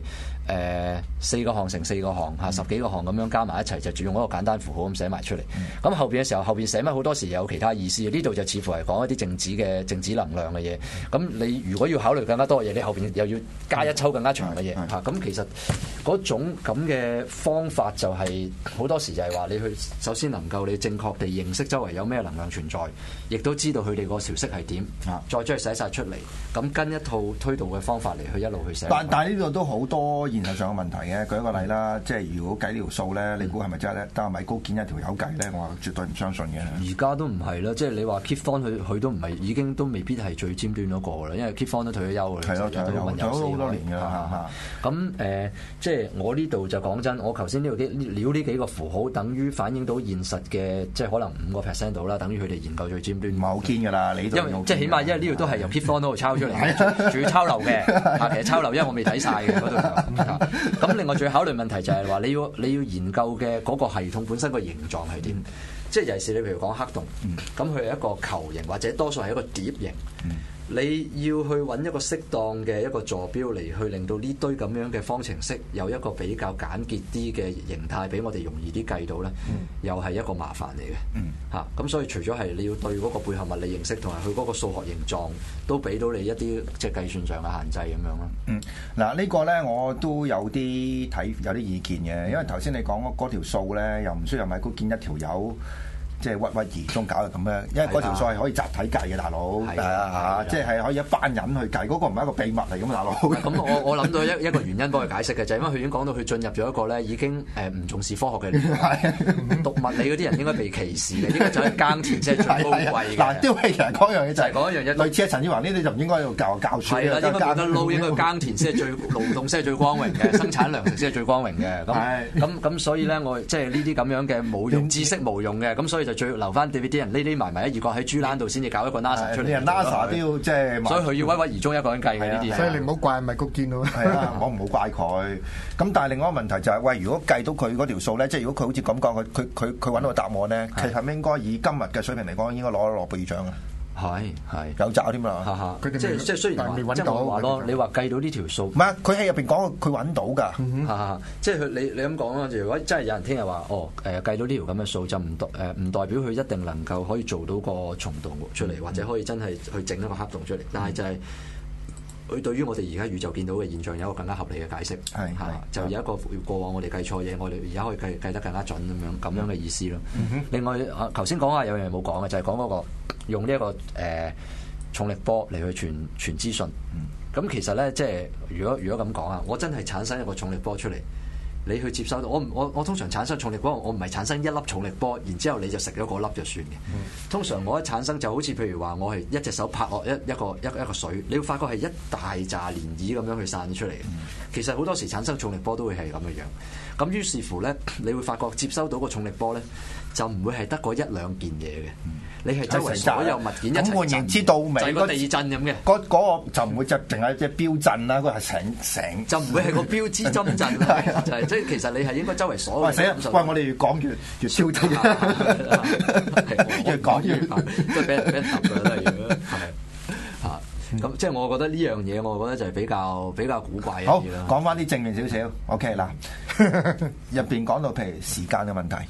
Speaker 6: 4個項乘4個項10幾個項咁樣加埋一齊，就用一個簡單符號咁寫埋出嚟。咁後邊嘅時候，後邊寫乜好多時有其他意思。呢度就似乎係講一啲靜止能量嘅嘢。咁你如果要考慮更加多嘅嘢，你後邊又要加一抽更加長嘅嘢嚇。咁其實嗰種咁嘅方法就係好多時就係話你去首先能夠你正確地認識周圍有咩能量存在，亦都知道佢哋個潮式係點，再將佢寫晒出嚟，咁跟一套推導嘅方法嚟去一路去寫。
Speaker 5: 但係呢度都好多現實上嘅問題嘅。舉一個例啦，即係如果計呢條數咧，你估係咪真係咧？得米高見一條友計咧？我話絕對唔相信嘅。
Speaker 6: 而家都唔係啦，即係你話 Kip Thorne 佢都唔係，已經都未必係最尖端嗰個啦，因為 Kip Thorne 都退咗休啦，
Speaker 5: 係咯，退咗好多年㗎啦。
Speaker 6: 咁即係我呢度就講真，我頭先呢度料呢幾個符號，等於反映到現實嘅，即係可能5% 到啦，等於佢哋研究最尖端。
Speaker 5: 唔係好堅㗎啦，你
Speaker 6: 因為即係起碼因為呢度都係由 Kip Thorne 嗰度抄出嚟，仲要抄漏嘅。其實抄漏，因為我未睇晒嘅嗰度。咁另外仲要考慮問題就係話你要研究嘅嗰個系統本身個形狀係點？即係尤其是你譬如講黑洞，咁佢係一個球形或者多數係一個碟形。你要去揾一個適當嘅一個坐標嚟去令到呢堆咁樣嘅方程式有一個比較簡潔啲嘅形態，俾我哋容易啲計到咧，又係一個麻煩嚟嘅。咁所以除咗係你要對嗰個背後物理認識同埋佢嗰個數學形狀都俾到你一啲即係計算上嘅限制咁樣咯。
Speaker 5: 嗱呢個咧我都有啲意見嘅，因為頭先你講嗰條數咧又唔需要米高見一條友。即係屈屈而中搞係咁樣，因為嗰條數係可以集體計嘅，大佬係啊，即係可以一班人去計，嗰個唔係一個秘密嚟㗎嘛，大佬。咁
Speaker 6: 我諗到一個原因幫佢解釋嘅，就係因為佢已經講到佢進入咗一個咧已經唔重視科學嘅年代，讀物理嗰啲人應該被歧視嘅，應該走去耕田先係最高貴嘅。嗱，
Speaker 5: 刁氣其實講一樣嘢就係
Speaker 6: 講一樣嘢，
Speaker 5: 類似阿陳志華呢啲就唔應該喺度教書。
Speaker 6: 係啦，應該冇得撈，應該耕田先係最勞動先係最光榮嘅，生產糧食先係最光榮嘅。咁所以咧，我即係呢啲咁樣嘅冇用知識冇用嘅，咁所以就最留翻啲人匿埋埋一二角喺豬欄度先至搞一個 NASA 出嚟。人
Speaker 5: NASA 都要即係，
Speaker 6: 所以佢要屈屈而中一個人計嘅呢啲嘢。
Speaker 7: 所以你唔好怪米高見咯。
Speaker 5: 係啊，我唔好怪佢。咁但係另外一個問題就係，喂，如果計到佢嗰條數咧，即係如果佢好似咁講，佢揾到個答案咧，其實係咪應該以今日嘅水平嚟講，應該攞諾貝爾獎啊？係有找添啊！
Speaker 6: 即係雖然話即係我話咯，你話計到呢條數，唔
Speaker 5: 係佢喺入邊講佢揾到㗎。
Speaker 6: 即係佢你咁講啦。如果真係有人聽日話計到呢條咁嘅數，就唔代表佢一定能夠可以做到個蟲洞出嚟，或者可以真係去整一個黑洞出嚟。但係就係佢對於我哋而家宇宙見到嘅現象有一個更加合理嘅解釋。就有一個過往我哋計錯嘢，我哋而家可以計得更加準咁樣嘅意思咯。另外頭先講下有樣嘢冇講嘅，就係講嗰個。用呢一個重力波嚟去傳資訊，咁其實咧即係如果咁講啊，我真係產生一個重力波出嚟，你去接收到我通常產生重力波，我唔係產生一粒重力波，然之後你就食咗嗰粒就算嘅。通常我一產生就好似譬如話我係一隻手拍落一個水，你會發覺係一大紮漣漪咁樣去散出嚟嘅。其實好多時產生重力波都會係咁嘅樣。咁於是乎咧，你會發覺接收到個重力波咧，就唔會係得嗰一兩件嘢嘅。你係周圍所有物件一齊震，咁換言之到尾就係個地震咁嘅。嗰個就唔會就淨係隻標震啦，嗰係成就唔會係個標誌針震啦。就係即係其實你係應該周圍所有。喂，我哋越講越超啲，越講越都俾人揼㗎啦，係啊。咁即係我覺得呢樣嘢，我覺得就係比較古怪嘅嘢啦。好，講翻啲正面少少。OK 嗱，入邊講到譬如時間嘅問題，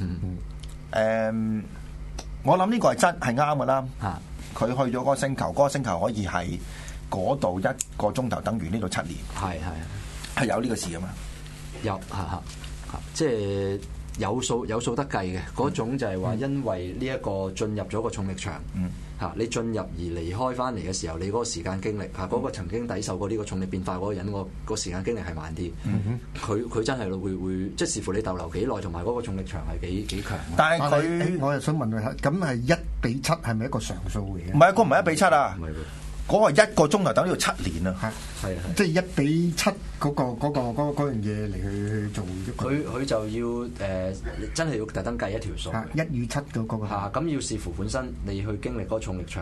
Speaker 6: 我諗呢個係真係啱㗎啦。佢去咗嗰個星球，嗰個星球可以係嗰度1個鐘頭等於呢度7年。係有呢個事㗎嘛？有即係有數得計嘅嗰種，就係話因為呢一個進入咗個重力場。你進入而離開翻嚟嘅時候，你嗰個時間經歷嗰個曾經抵受過呢個重力變化嗰個人，個時間經歷係慢啲。佢真係會即係視乎你逗留幾耐，同埋嗰個重力場係幾強。但係
Speaker 7: 我又想問佢，咁係1:7係咪一個常數嚟嘅？
Speaker 5: 唔係，嗰唔係1:7啊。嗰個1個鐘頭等於7年啊！
Speaker 7: 即係1:7嗰樣嘢嚟去做。
Speaker 6: 佢就要真係要特登計一條數。1:7
Speaker 7: 嗰個。
Speaker 6: 咁要視乎本身你去經歷嗰個重力場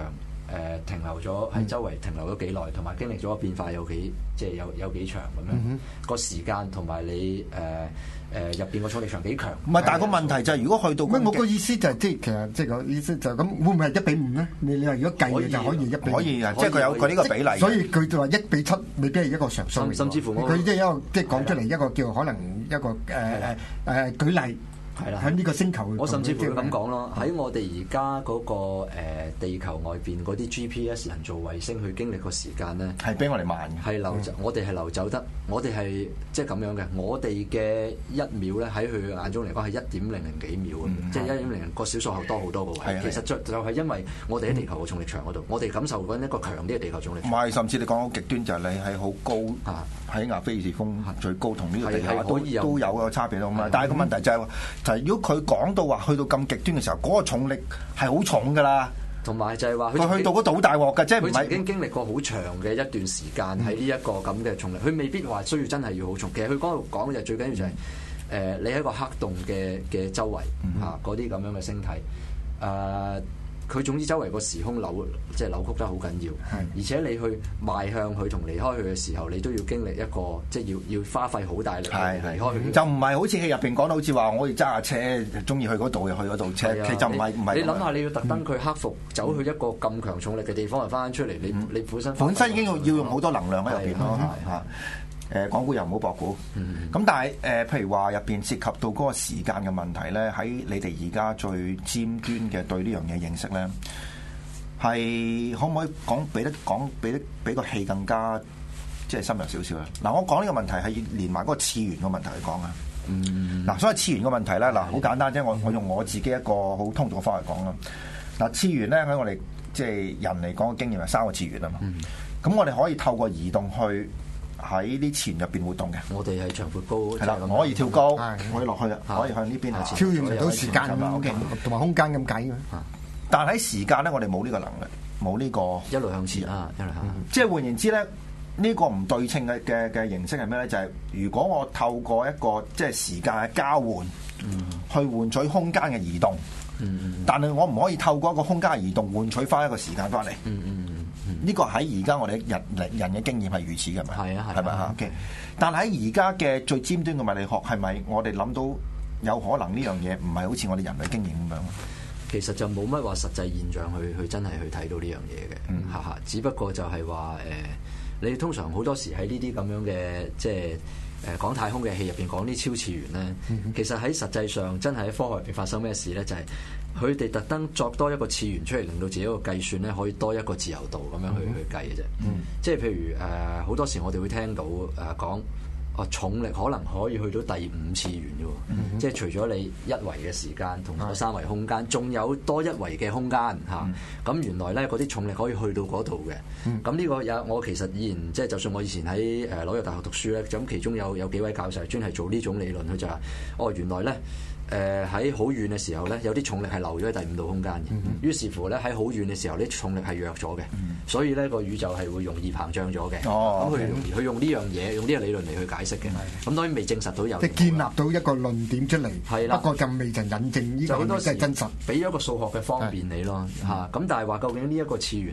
Speaker 6: 停留咗喺周圍停留咗幾耐，同埋經歷咗個變化有幾長咁樣，個時間同埋你入邊個重力場幾強？
Speaker 5: 唔係，但係個問題就係如果去到
Speaker 7: 我個意思就係其實即係個意思就咁，會唔會係1:5咧？你話如果計嘅就可以1:5，
Speaker 5: 可以啊，即係佢呢個比例。
Speaker 7: 所以佢就話1:7未必係一個常數，
Speaker 6: 甚至乎
Speaker 7: 佢即係一個即係講出嚟一個叫可能一個舉例。係啦，喺呢個星球，
Speaker 6: 我甚至乎會咁講咯。喺我哋而家嗰個地球外邊嗰啲 GPS 人造衛星去經歷個時間咧，
Speaker 5: 係比我哋慢嘅。
Speaker 6: 係流走，我哋係流走得，我哋係即係咁樣嘅。我哋嘅1秒咧喺佢眼中嚟講係1.00幾秒咁，即係1.00個小數後多好多個位。其實就係因為我哋喺地球嘅重力場嗰度，我哋感受緊一個強啲嘅地球重力場。
Speaker 5: 唔係，甚至你講好極端就係你係好高喺亞非爾峰最高，同呢個地球都有個差別咯嘛。但係個問題就係如果佢講到話去到咁極端嘅時候，嗰個重力係好重㗎啦。
Speaker 6: 同埋就係話
Speaker 5: 佢去到嗰度好大鑊㗎，即係唔係？
Speaker 6: 佢曾經經歷過好長嘅一段時間喺呢一個咁嘅重力，佢未必話需要真係要好重。其實佢嗰度講嘅就最緊要就係你喺個黑洞嘅周圍嗰啲咁樣嘅星體佢總之周圍個時空即係扭曲得好緊要，而且你去邁向佢同離開佢嘅時候，你都要經歷一個即係要花費好大力離開佢。就
Speaker 5: 唔係好似戲入邊講到好似話我哋揸下車，中意去嗰度又去嗰度車，其實唔係。
Speaker 6: 你諗下，你要特登佢克服走去一個咁強重力嘅地方，又翻出嚟，你本身
Speaker 5: 已經要用好多能量喺入邊咯嚇。港股又唔好博股，咁但係譬如話入邊涉及到嗰個時間嘅問題咧，喺你哋而家最尖端嘅對呢樣嘢認識咧，係可唔可以俾個戲更加即係深入少少咧？嗱，我講呢個問題係連埋嗰個次元嘅問題去講啊。嗱，所謂次元嘅問題咧，嗱好簡單啫，我用我自己一個好通俗嘅方法嚟講啦。嗱，次元咧喺我哋即係人嚟講嘅經驗係3個次元啊嘛。咁我哋可以透過移動去喺啲次元入邊活動嘅，
Speaker 6: 我哋係長闊高，
Speaker 5: 係啦，我可以跳高，可以落去啊，可以向呢邊
Speaker 7: 超越唔到時間
Speaker 5: ，OK，
Speaker 7: 同埋空間咁解嘅。
Speaker 5: 但係喺時間咧，我哋冇呢個能力，冇呢個
Speaker 6: 一路向前啊，一路向前。
Speaker 5: 即係換言之咧，呢個唔對稱嘅形式係咩咧？就係如果我透過一個即係時間嘅交換，去換取空間嘅移動，但係我唔可以透過一個空間嘅移動換取翻一個時間翻嚟。呢個喺而家我哋人嘅經驗係如此嘅嘛？係啊，係咪啊？OK。但係喺而家嘅最尖端嘅物理學係咪我哋諗到有可能呢樣嘢唔係好似我哋人類經驗咁樣？
Speaker 6: 其實就冇乜話實際現象去真係去睇到呢樣嘢嘅，只不過就係話你通常好多時喺呢啲咁樣嘅即係講太空嘅戲入邊講啲超次元咧，其實喺實際上真係喺科學入邊發生咩事咧？就係佢哋特登作多一個次元出嚟，令到自己個計算咧可以多一個自由度咁樣去計嘅啫。即係譬如好多時我哋會聽到講重力可能可以去到第5次元嘅喎，即係除咗你1維嘅時間同埋3維空間，仲有多1維嘅空間嚇。咁原來咧嗰啲重力可以去到嗰度嘅。咁呢個我其實以前即係就算我以前喺紐約大學讀書咧，咁其中有幾位教授專係做呢種理論，佢就話原來咧。喺好遠嘅時候咧，有啲重力係留咗喺第5度空間嘅。於是乎咧，喺好遠嘅時候，啲重力係弱咗嘅，所以咧個宇宙係會容易膨脹咗嘅。咁佢用呢樣嘢，用呢個理論嚟去解釋嘅。咁當然未證實到有。即係建立到一個論點出嚟。係啦。不過就未曾引證呢個係真係真實。俾咗個數學嘅方便你咯嚇。咁但係話究竟呢一個次元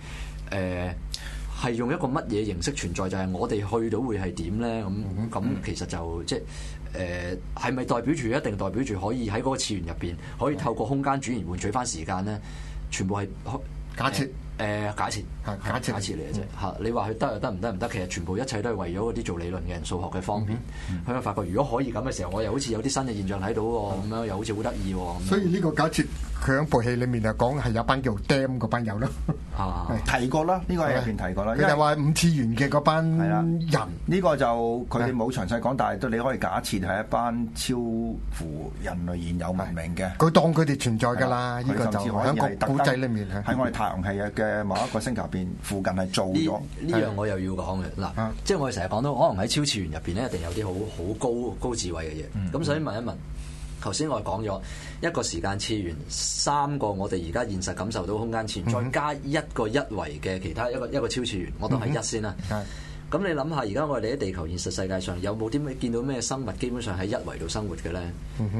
Speaker 6: 係用一個乜嘢形式存在？就係我哋去到會係點咧？咁其實就即係係咪代表住一定代表住可以喺嗰個次元入邊可以透過空間轉移換取翻時間咧？全部係假設。假設嚟嘅啫嚇，你話佢得又得，唔得唔得，其實全部一切都係為咗嗰啲做理論嘅人數學嘅方便。佢就發覺如果可以咁嘅時候，我又好似有啲新嘅現象睇到喎，咁樣又好似好得意喎。所以呢個假設佢喺部戲裡面就講係有班叫 Dam 嗰班友咯，
Speaker 5: 提過啦，呢個喺入邊提過啦。
Speaker 7: 佢就話5次元嘅嗰班人，
Speaker 5: 呢個就佢哋冇詳細講，但係都你可以假設係一班超乎人類現有文明嘅。
Speaker 7: 佢當佢哋存在㗎啦，呢個就喺個古仔裡面
Speaker 5: 喺我哋太陽系嘅某一個星球入邊附近係做咗
Speaker 6: 呢樣，我又要講嘅嗱，即係我哋成日講到，可能喺超次元入邊咧，一定有啲好高智慧嘅嘢。咁首先問一問，頭先我哋講咗一個時間次元，3個我哋而家現實感受到空間次元，再加一個1維嘅其他一個超次元，我當係1先啦。咁你諗下，而家我哋喺地球現實世界上有冇啲咩見到咩生物基本上喺1維度生活嘅咧？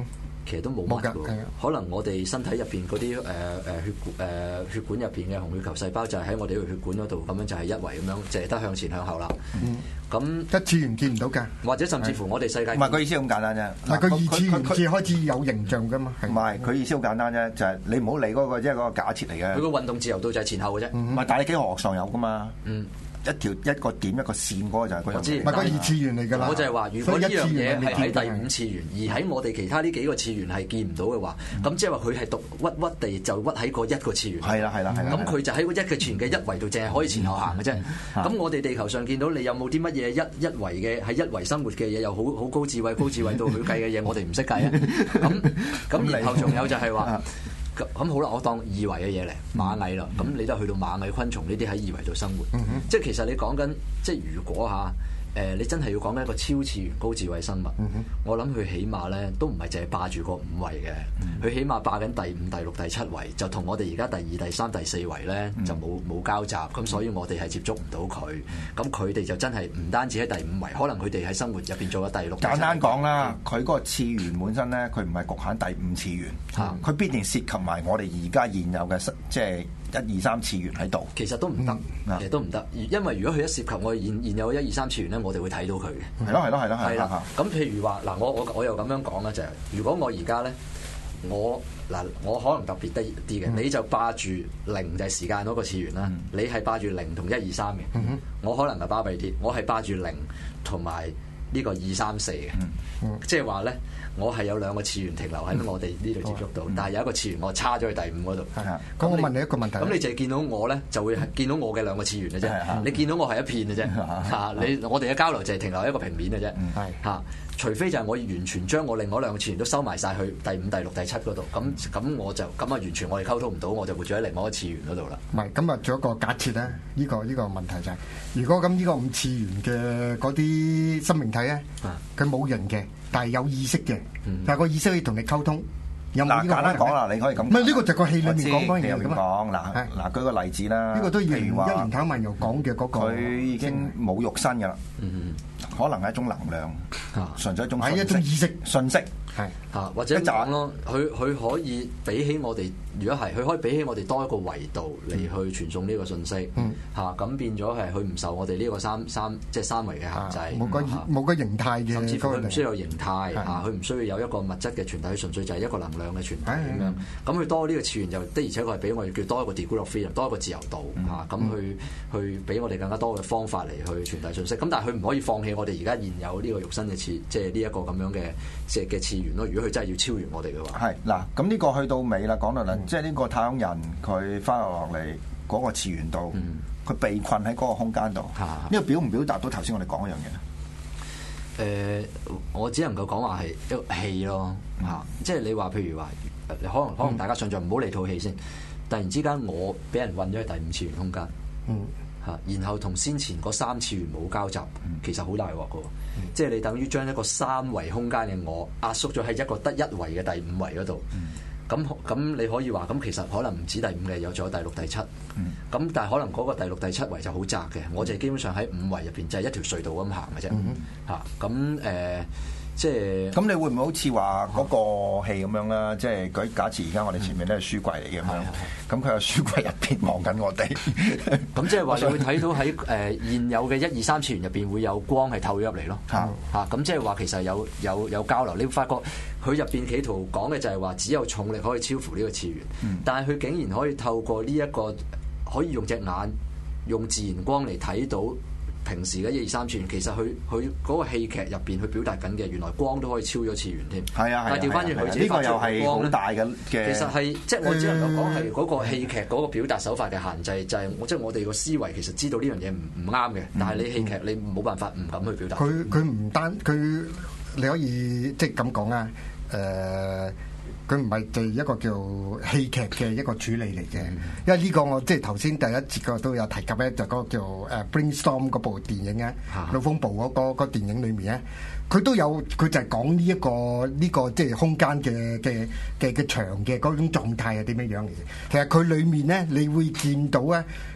Speaker 6: 其實都冇乜嘅喎。可能我哋身體入邊嗰啲血管入邊嘅紅血球細胞就係喺我哋個血管嗰度，咁樣就係一維咁樣，淨係得向前向後啦。咁
Speaker 7: 一次元見唔到㗎，
Speaker 6: 或者甚至乎我哋世界
Speaker 5: 唔係佢意思咁簡單啫。
Speaker 7: 唔係佢二次元至開始有形象㗎嘛。
Speaker 5: 唔係佢意思好簡單啫，就係你唔好理嗰個即係嗰個假設嚟嘅。
Speaker 6: 佢個運動自由度就係前後嘅啫。
Speaker 5: 唔係，但係你幾何學上有㗎嘛？一個點一個線嗰個就係嗰樣。
Speaker 7: 唔係個二次元嚟㗎啦。
Speaker 6: 我就係話，如果呢樣嘢係喺第五次元，而喺我哋其他呢幾個次元係見唔到嘅話，咁即係話佢係屈屈地就屈喺個一個次元。
Speaker 5: 係啦。
Speaker 6: 咁佢就喺個一個次元嘅一維度，淨係可以前後行嘅啫。咁我哋地球上見到你有冇啲乜嘢一維嘅喺一維生活嘅嘢，又好高智慧到佢計嘅嘢，我哋唔識計啊。咁然後仲有就係話。咁好啦，我當二維嘅嘢嚟螞蟻啦，咁你都去到螞蟻、昆蟲呢啲喺二維度生活，即係其實你講緊，即係如果你真係要講緊一個超次元高智慧生物，我諗佢起碼咧都唔係淨係霸住個五維嘅，佢起碼霸緊第五、第六、第七維，就同我哋而家第二、第三、第四維咧就冇交集，咁所以我哋係接觸唔到佢，咁佢哋就真係唔單止喺第五維，可能佢哋喺生活入邊做咗第六。
Speaker 5: 簡單講啦，佢嗰個次元本身咧，佢唔係局限第五次元，佢必定涉及埋我哋而家現有嘅即係一二三次元喺度。其實都唔得，
Speaker 6: 其實都唔得，因為如果佢一涉及我哋現有嘅一二三次元咧，我哋會睇到佢嘅。
Speaker 5: 係咯。
Speaker 6: 咁譬如話嗱，我又咁樣講啦，就係如果我而家咧，我可能特別低啲嘅，你就霸住零就係時間嗰個次元啦，你係霸住零同一二三嘅，我可能係巴閉啲，我係霸住零同埋呢個二三四嘅，即係話咧，我係有兩個次元停留喺我哋呢度接觸到，但係有一個次元我差咗去第五嗰度。
Speaker 7: 咁我問你一個問題，
Speaker 6: 咁你就係見到我咧，就會見到我嘅兩個次元嘅啫。你見到我係一片嘅啫，我哋嘅交流就係停留喺一個平面嘅啫。除非就係我完全將我另外兩個次元都收埋晒去第五、第六、第七嗰度，咁我就完全我哋溝通唔到，我就活咗喺另外一個次元嗰度啦。
Speaker 7: 唔係，咁啊，仲有一個假設咧，呢個問題就係，如果咁呢個五次元嘅嗰啲生命體咧，佢冇人嘅，但係有意識嘅，但係個意識可以同你溝通。
Speaker 5: 嗱，簡單講啦，你可以咁。
Speaker 7: 唔係呢個就係個戲裡面講嗰樣嘢
Speaker 5: 咁講。嗱，舉個例子啦。
Speaker 7: 呢個都係一言坦漫遊講嘅嗰個。
Speaker 5: 佢已經冇肉身㗎啦。可能係一種能量，純粹一種
Speaker 7: 係一種意識
Speaker 5: 信息。
Speaker 6: 或者講咯，佢可以比起我哋，如果係佢可以比起我哋多一個維度嚟去傳送呢個信息，咁變咗係佢唔受我哋呢個三維嘅限制，
Speaker 7: 冇個形態嘅，
Speaker 6: 甚至乎佢唔需要有形態，佢唔需要有一個物質嘅傳遞，佢純粹就係一個能量嘅傳遞咁樣。咁佢多呢個次元就的而且確係俾我哋叫多一個 degree of freedom，多一個自由度咁去俾我哋更加多嘅方法嚟去傳遞信息。咁但係佢唔可以放棄我哋而家現有呢個肉身嘅即係呢一個咁樣嘅次元咯。如果佢真係要超越我哋嘅話，
Speaker 5: 係嗱，咁呢個去到尾啦，講到啦，即係呢個太空人佢翻落嚟嗰個次元度，佢被困喺嗰個空間度，呢個表唔表達到頭先我哋講嗰樣嘢？
Speaker 6: 我只能夠講話係一個戲咯，即係你話譬如話，可能大家想像唔好理套戲先，突然之間我俾人困咗喺第五次元空間，然後同先前嗰三次元冇交集，其實好大鑊㗎喎。即係你等於將一個三維空間嘅我壓縮咗喺一個得一維嘅第五維嗰度，咁你可以話咁其實可能唔止第五嘅，有咗第六、第七，咁但係可能嗰個第六、第七維就好窄嘅，我哋基本上喺五維入邊就係一條隧道咁行嘅啫，咁即係咁，
Speaker 5: 你會唔會好似話嗰個戲咁樣啦？即係假設而家我哋前面都係書櫃嚟嘅咁樣，咁佢喺書櫃入邊望緊我哋，咁
Speaker 6: 即係話你會睇到喺現有嘅一二三次元入邊會有光係透咗入嚟咯，咁即係話其實有交流。你會發覺佢入邊企圖講嘅就係話只有重力可以超乎呢個次元，但係佢竟然可以透過呢一個可以用隻眼用自然光嚟睇到。平時嘅一二三次元，其實佢嗰個戲劇入邊去表達緊嘅，原來光都可以超咗次元添。
Speaker 5: 係啊，
Speaker 6: 但係調翻轉佢自己發出嘅光咧，其實係即係我只能夠講係嗰個戲劇嗰個表達手法嘅限制，就係即係我哋個思維其實知道呢樣嘢唔啱嘅，但係你戲劇你冇辦法唔敢去表達。
Speaker 7: 佢唔單佢你可以即係咁講啊，佢唔係就一個叫戲劇嘅一個處理嚟嘅，因為呢個我即係頭先第一節個都有提及咧，就嗰個叫Brainstorm 嗰部電影啊，腦風暴嗰個電影裏面咧，佢都有佢就係講呢個即係空間嘅場嘅嗰種狀態係點樣樣嚟嘅。其實佢裏面咧，你會見到咧，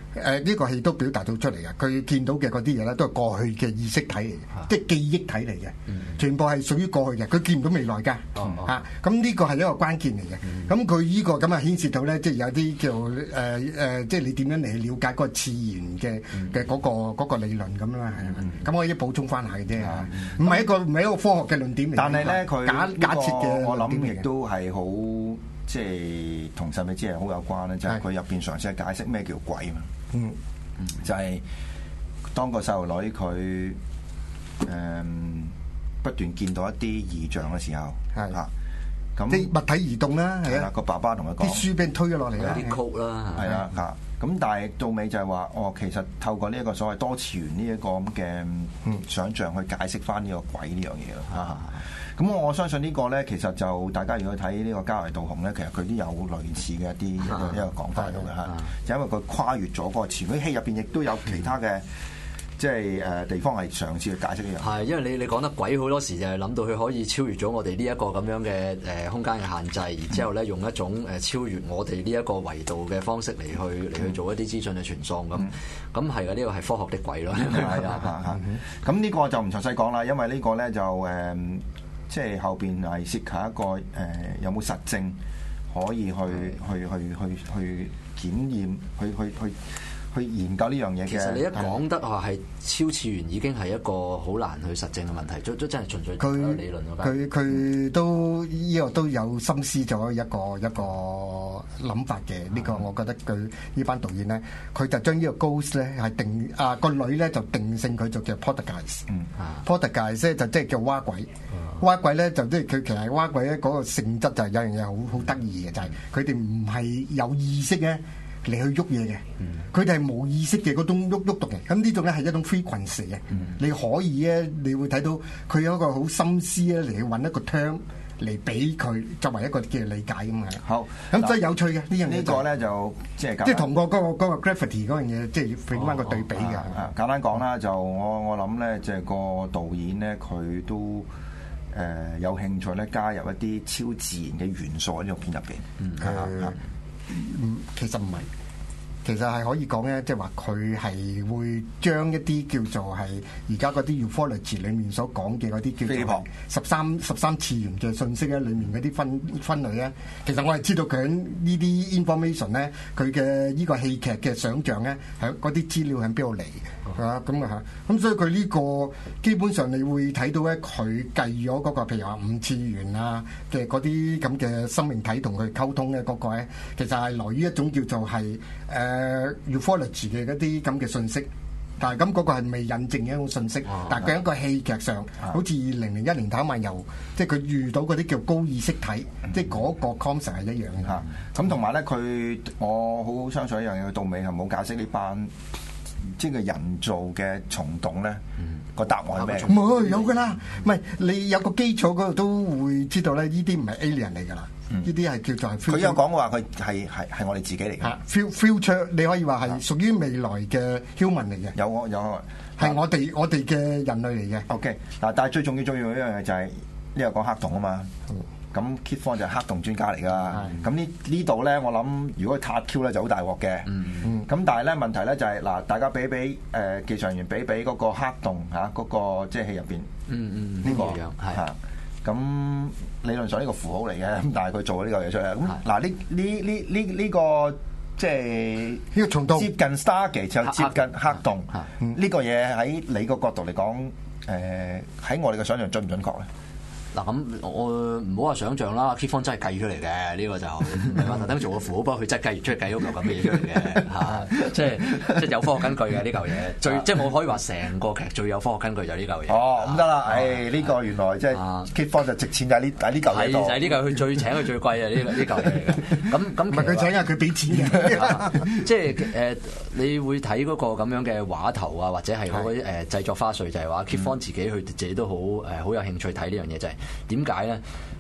Speaker 7: 呢個戲都表達到出嚟嘅，佢見到嘅嗰啲嘢咧都係過去嘅意識體嚟嘅，即係記憶體嚟嘅，全部係屬於過去嘅，佢見唔到未來㗎嚇。咁呢個係一個關鍵嚟嘅。咁佢呢個咁啊牽涉到咧，即係有啲叫即係你點樣嚟去了解嗰個自然嘅嗰個理論咁啦，係咁可以補充翻下嘅啫，唔係一個科學嘅論點嚟。
Speaker 5: 但係咧，佢
Speaker 7: 假設嘅
Speaker 5: 我諗亦都係好即係同神秘之夜好有關咧，就係佢入邊嘗試解釋咩叫鬼嘛。就係當個細路女佢不斷見到一啲異象嘅時候，嚇咁
Speaker 7: 啲物體移動啦，係啊，
Speaker 5: 個爸爸同佢講
Speaker 7: 啲書俾人推咗落嚟啦，
Speaker 6: 啲曲啦，
Speaker 5: 係啦嚇。咁但係到尾就係話，其實透過呢一個所謂多次元呢一個咁嘅想像去解釋翻呢個鬼呢樣嘢咯嚇。咁我相信呢個咧，其實就大家如果睇呢個郊遊導雄咧，其實佢都有類似嘅一個講法喺度嘅嚇，就因為佢跨越咗嗰個詞，佢戲入邊亦都有其他嘅即係地方係嘗試去解釋呢樣。係，
Speaker 6: 因為你講得鬼好多時就係諗到佢可以超越咗我哋呢一個咁樣嘅空間嘅限制，然之後咧用一種超越我哋呢一個維度嘅方式嚟去做一啲資訊嘅傳送咁係嘅，呢個係科學的鬼咯。
Speaker 5: 係啊，咁呢個就唔詳細講啦，因為呢個咧就即係後邊係涉及一個有冇實證可以去檢驗，去研究呢樣嘢嘅。
Speaker 6: 其實你一講得話係超次元，已經係一個好難去實證嘅問題，都真係純粹理論嗰間。
Speaker 7: 佢都呢個都有心思咗一個諗法嘅。呢個我覺得佢呢班導演咧，佢就將呢個 ghost 咧係定個女咧就定性佢就叫 poltergeist。poltergeist 咧就即係叫蛙鬼。蛙鬼咧就即係佢其實蛙鬼咧嗰個性質就係有樣嘢好得意嘅，就係佢哋唔係有意識咧嚟去喐嘢嘅，佢哋係冇意識嘅嗰種喐動嘅。咁呢種咧係一種 frequency 嘅，你可以咧，你會睇到佢有一個好心思咧嚟去揾一個 term 嚟俾佢作為一個嘅理解咁嘅。
Speaker 5: 好，
Speaker 7: 咁真係有趣嘅呢樣嘢。
Speaker 5: 呢個咧就即係
Speaker 7: 同個 gravity 嗰樣嘢，即係俾翻個對比嘅。
Speaker 5: 簡單講啦，就我諗咧，即係個導演咧，佢都有興趣咧加入一啲超自然嘅元素喺呢個片入邊。
Speaker 7: 其實唔係，其實係可以講咧，即係話佢係會將一啲叫做係而家嗰啲 ufology 裡面所講嘅嗰啲叫做13次元嘅信息咧，裡面嗰啲分類咧，其實我係知道佢呢啲 information 咧，佢嘅呢個戲劇嘅想像咧，喺嗰啲資料喺邊度嚟？咁啊嚇，咁所以佢呢個基本上你會睇到咧，佢計咗嗰個譬如話5次元啊嘅嗰啲咁嘅生命體同佢溝通嘅嗰個咧，其實係來於一種叫做係ufology 嘅嗰啲咁嘅信息，但係咁嗰個係未印證嘅一種信息，但係佢喺個戲劇上，好似2001年太空漫遊，即係佢遇到嗰啲叫高意識體，即係嗰個 concept 係一樣嘅嚇。
Speaker 5: 咁同埋咧，我好相信一樣嘢，佢到尾係冇解釋呢班。即係人造嘅蟲洞咧，個答案係咩？
Speaker 7: 唔係有㗎啦，唔係你有個基礎嗰度都會知道咧，呢啲唔係 alien 嚟㗎啦，呢啲係叫做係。
Speaker 5: 佢有講話佢係我哋自己嚟嘅。
Speaker 7: future 你可以話係屬於未來嘅 human 嚟嘅。
Speaker 5: 有
Speaker 7: 係我哋嘅人類嚟嘅。
Speaker 5: OK 嗱，但係最重要一樣嘢就係呢個講黑洞啊嘛。咁 Kit Fong 就係黑洞專家嚟㗎，咁呢度咧，我諗如果撻 Q 咧就好大鑊嘅。咁但係咧問題咧就係嗱，大家比技術人員比嗰個黑洞嚇嗰個即係戲入邊呢個嚇，咁理論上呢個符號嚟嘅，咁但係佢做咗呢個嘢出嚟。咁嗱呢個即係
Speaker 7: 呢個蟲洞接
Speaker 5: 近 Stargate 就接近黑洞呢個嘢喺你個角度嚟講，喺我哋嘅想象準唔準確咧？
Speaker 6: 嗱咁我唔好話想像啦，Kit Fong真係計出嚟嘅，呢個就唔係話特登做個符號，不過佢真係計咗嚿咁嘅嘢出嚟嘅嚇，即係有科學根據嘅呢嚿嘢，即係我可以話成個劇最有科學根據就係呢嚿嘢。
Speaker 5: 哦，咁得啦，呢個原來即係 Kit Fong就值錢就喺呢嚿嘢度，
Speaker 6: 就係呢嚿佢最請佢最貴啊！呢嚿嘢嚟嘅。咁
Speaker 7: 唔係佢請啊，佢俾錢嘅。
Speaker 6: 即係你會睇嗰個咁樣嘅畫頭啊，或者係嗰啲製作花絮，就係話 Kit Fong自己佢自己都好有興趣睇呢樣嘢，就係點解咧？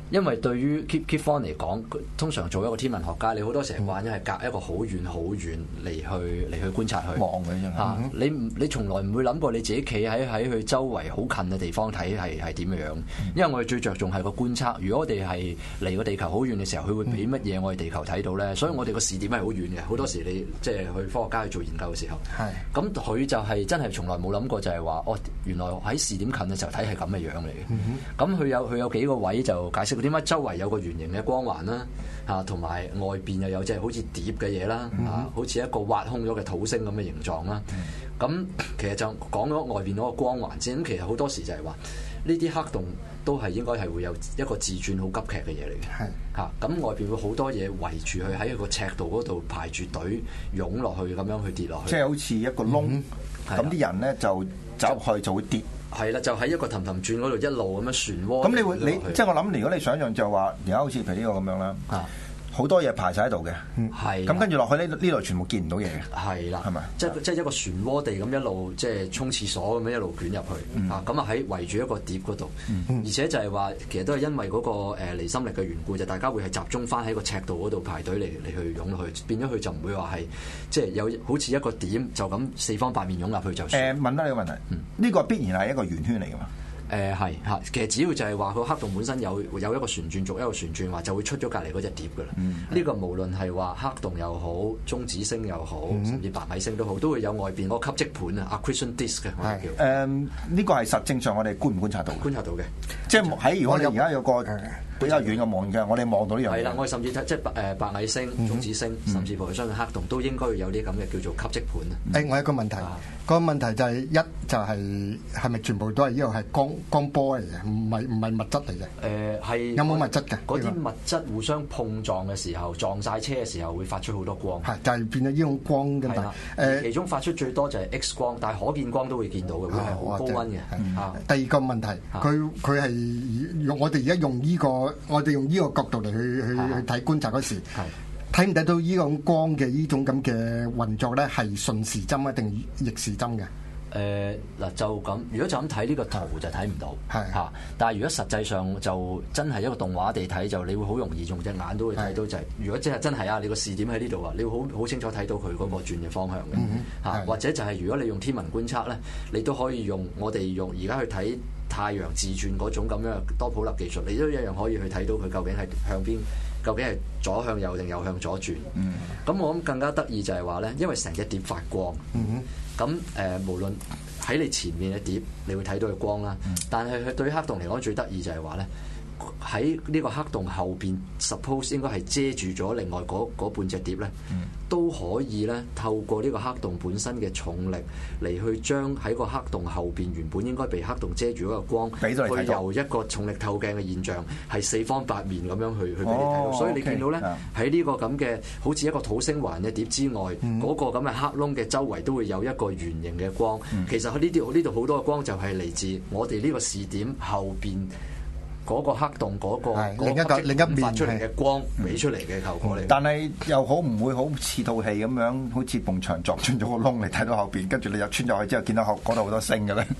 Speaker 6: 因為對於 Kip Thorne 嚟講，佢通常做一個天文學家，你好多時係慣咗係隔一個好遠好遠嚟去觀察佢
Speaker 5: 望嘅啫嚇。
Speaker 6: 你從來唔會諗過你自己企喺佢周圍好近嘅地方睇係點樣？因為我哋最着重係個觀察。如果我哋係離個地球好遠嘅時候，佢會俾乜嘢我哋地球睇到咧？所以我哋個視點係好遠嘅。好多時你即係去科學家去做研究嘅時候，咁佢就係真係從來冇諗過就係話，原來喺視點近嘅時候睇係咁嘅樣嚟嘅。咁佢有幾個位就解釋到點解周圍有個圓形嘅光環啦，同埋外邊又有隻好似碟嘅嘢啦，好似一個挖空咗嘅土星咁嘅形狀啦。咁其實就講咗外邊嗰個光環先。咁其實好多時就係話呢啲黑洞都係應該係會有一個自轉好急劇嘅嘢嚟嘅。咁外邊會好多嘢圍住佢喺個赤道嗰度排住隊湧落去，咁樣去跌落去。
Speaker 5: 即係好似一個窿，咁啲人咧就走入去就會跌。
Speaker 6: 係啦，就喺一個氹氹轉嗰度一路咁樣漩渦。
Speaker 5: 咁你即係我諗，如果你想象就話而家好似譬如呢個咁樣啦，好多嘢排晒喺度嘅，係咁跟住落去呢度全部見唔到嘢嘅，係啦，係咪？即係一個漩渦地咁一路即係沖廁所咁樣一路捲入去，咁喺圍住一個碟嗰度，而且就係話其實都係因為嗰個離心力嘅緣故，就大家會係集中翻喺個赤道嗰度排隊嚟去湧落去，變咗佢就唔會話係即係有好似一個點就咁四方八面湧入去就算。 問得你個問題，呢個必然係一個圓圈嚟㗎嘛？
Speaker 6: 係嚇，其實只要就係話個黑洞本身有一個旋轉軸，一個旋轉話就會出咗隔離嗰隻碟㗎啦。呢個無論係話黑洞又好，中子星又好，甚至白矮星都好，都會有外邊嗰個吸積盤啊 accretion disk 嘅，我哋叫。
Speaker 5: 呢個係實證上我哋觀唔觀察到？
Speaker 6: 觀察到嘅，
Speaker 5: 即係喺如果你而家有個比較遠嘅望嘅，我哋望到呢樣嘢。
Speaker 6: 係啦，我哋甚至睇即係白矮星、中子星，甚至乎相信黑洞都應該要有啲咁嘅叫做吸積盤。
Speaker 7: 我有一個問題，個問題就係就係咪全部都係呢個係光波嚟嘅，唔係物質嚟嘅？係有冇物質嘅？
Speaker 6: 嗰啲物質互相碰撞嘅時候，撞晒車嘅時候會發出好多光。
Speaker 7: 係就係變咗呢種光嘅。係啦，
Speaker 6: 其中發出最多就係 X 光，但係可見光都會見到嘅，會係好高溫嘅。
Speaker 7: 第二個問題，佢係用我哋而家用呢個，我哋用呢個角度嚟去睇觀察嗰時，睇唔睇到呢種光嘅呢種咁嘅運作咧，係順時針啊定逆時針嘅？
Speaker 6: 嗱就咁，如果就咁睇呢個圖就睇唔到，嚇。但係如果實際上就真係一個動畫地睇，就你會好容易用隻眼都會睇到，就係如果即係真係啊，你個視點喺呢度啊，你會好清楚睇到佢嗰個轉嘅方向嘅，嚇。或者就係如果你用天文觀測咧，你都可以用我哋用而家去睇太陽自轉嗰種咁樣嘅多普勒技術，你都一樣可以去睇到佢究竟係向邊，究竟係左向右定右向左轉。咁我諗更加得意就係話咧，因為成隻碟發光。咁無論喺你前面嘅碟，你會睇到佢光啦。但係佢對於黑洞嚟講最得意就係話咧，喺呢個黑洞後邊 suppose 應該係遮住咗另外嗰半隻碟咧，都可以咧透過呢個黑洞本身嘅重力嚟去將喺個黑洞後邊原本應該被黑洞遮住嗰個光，去由一個重力透鏡嘅現象係四方八面咁樣去俾你睇到。所以你見到咧喺呢個咁嘅好似一個土星環嘅碟之外，嗰個咁嘅黑窿嘅周圍都會有一個圓形嘅光。其實呢度好多嘅光就係嚟自我哋呢個視點後邊嗰個黑洞嗰個另一面發出嚟嘅光俾出嚟嘅效果嚟。但係
Speaker 5: 又好唔會好似套戲咁樣，好似埲牆撞穿咗個窿，你睇到後邊，跟住你又穿咗去之後，見到嗰度好多星嘅咧。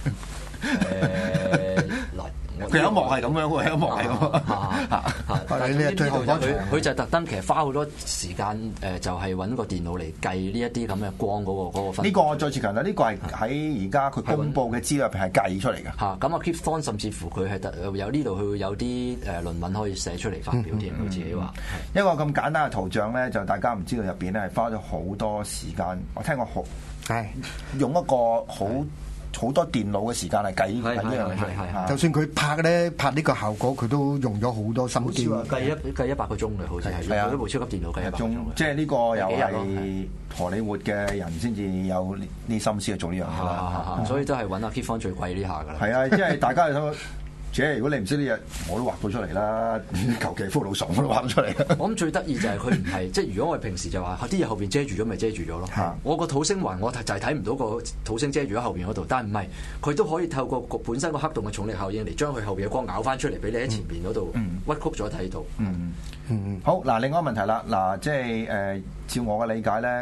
Speaker 5: 佢有一幕係咁樣喎，有一幕係咁。
Speaker 6: 但係呢最後佢就特登其實花好多時間就係揾個電腦嚟計呢一啲咁嘅光嗰個分。
Speaker 5: 呢個我再次強調，呢個係喺而家佢公佈嘅資料入邊係計出嚟嘅。
Speaker 6: 嚇咁啊 Kip Thorne 甚至乎佢係有呢度佢會有啲論文可以寫出嚟發表添，佢自己話。
Speaker 5: 一個咁簡單嘅圖像咧，就大家唔知道入邊咧係花咗好多時間。我聽過用一個好多電腦嘅時間嚟計呢樣嘢，
Speaker 7: 就算佢拍呢個效果，佢都用咗好多心機。
Speaker 6: 計100個鐘嘅，好似係用一部超級電腦計100個鐘。
Speaker 5: 即係呢個又係荷里活嘅人先至有呢心思去做呢樣嘢啦。
Speaker 6: 所以都係揾阿 Kip Thorne最貴呢下㗎啦。
Speaker 5: 係啊，即係大家想。即係如果你唔識呢嘢，我都畫到出嚟啦。求其幅老慫我都畫到出嚟。
Speaker 6: 我諗最得意就係佢唔係即係，如果我哋平時就話啲嘢後邊遮住咗，咪遮住咗咯。我個土星環我就係睇唔到個土星遮住咗後邊嗰度，但係唔係佢都可以透過本身個黑洞嘅重力效應嚟將佢後邊嘅光咬翻出嚟，俾你喺前邊嗰度屈曲咗睇到。
Speaker 5: 好嗱，另外一個問題啦，嗱即係照我嘅理解咧，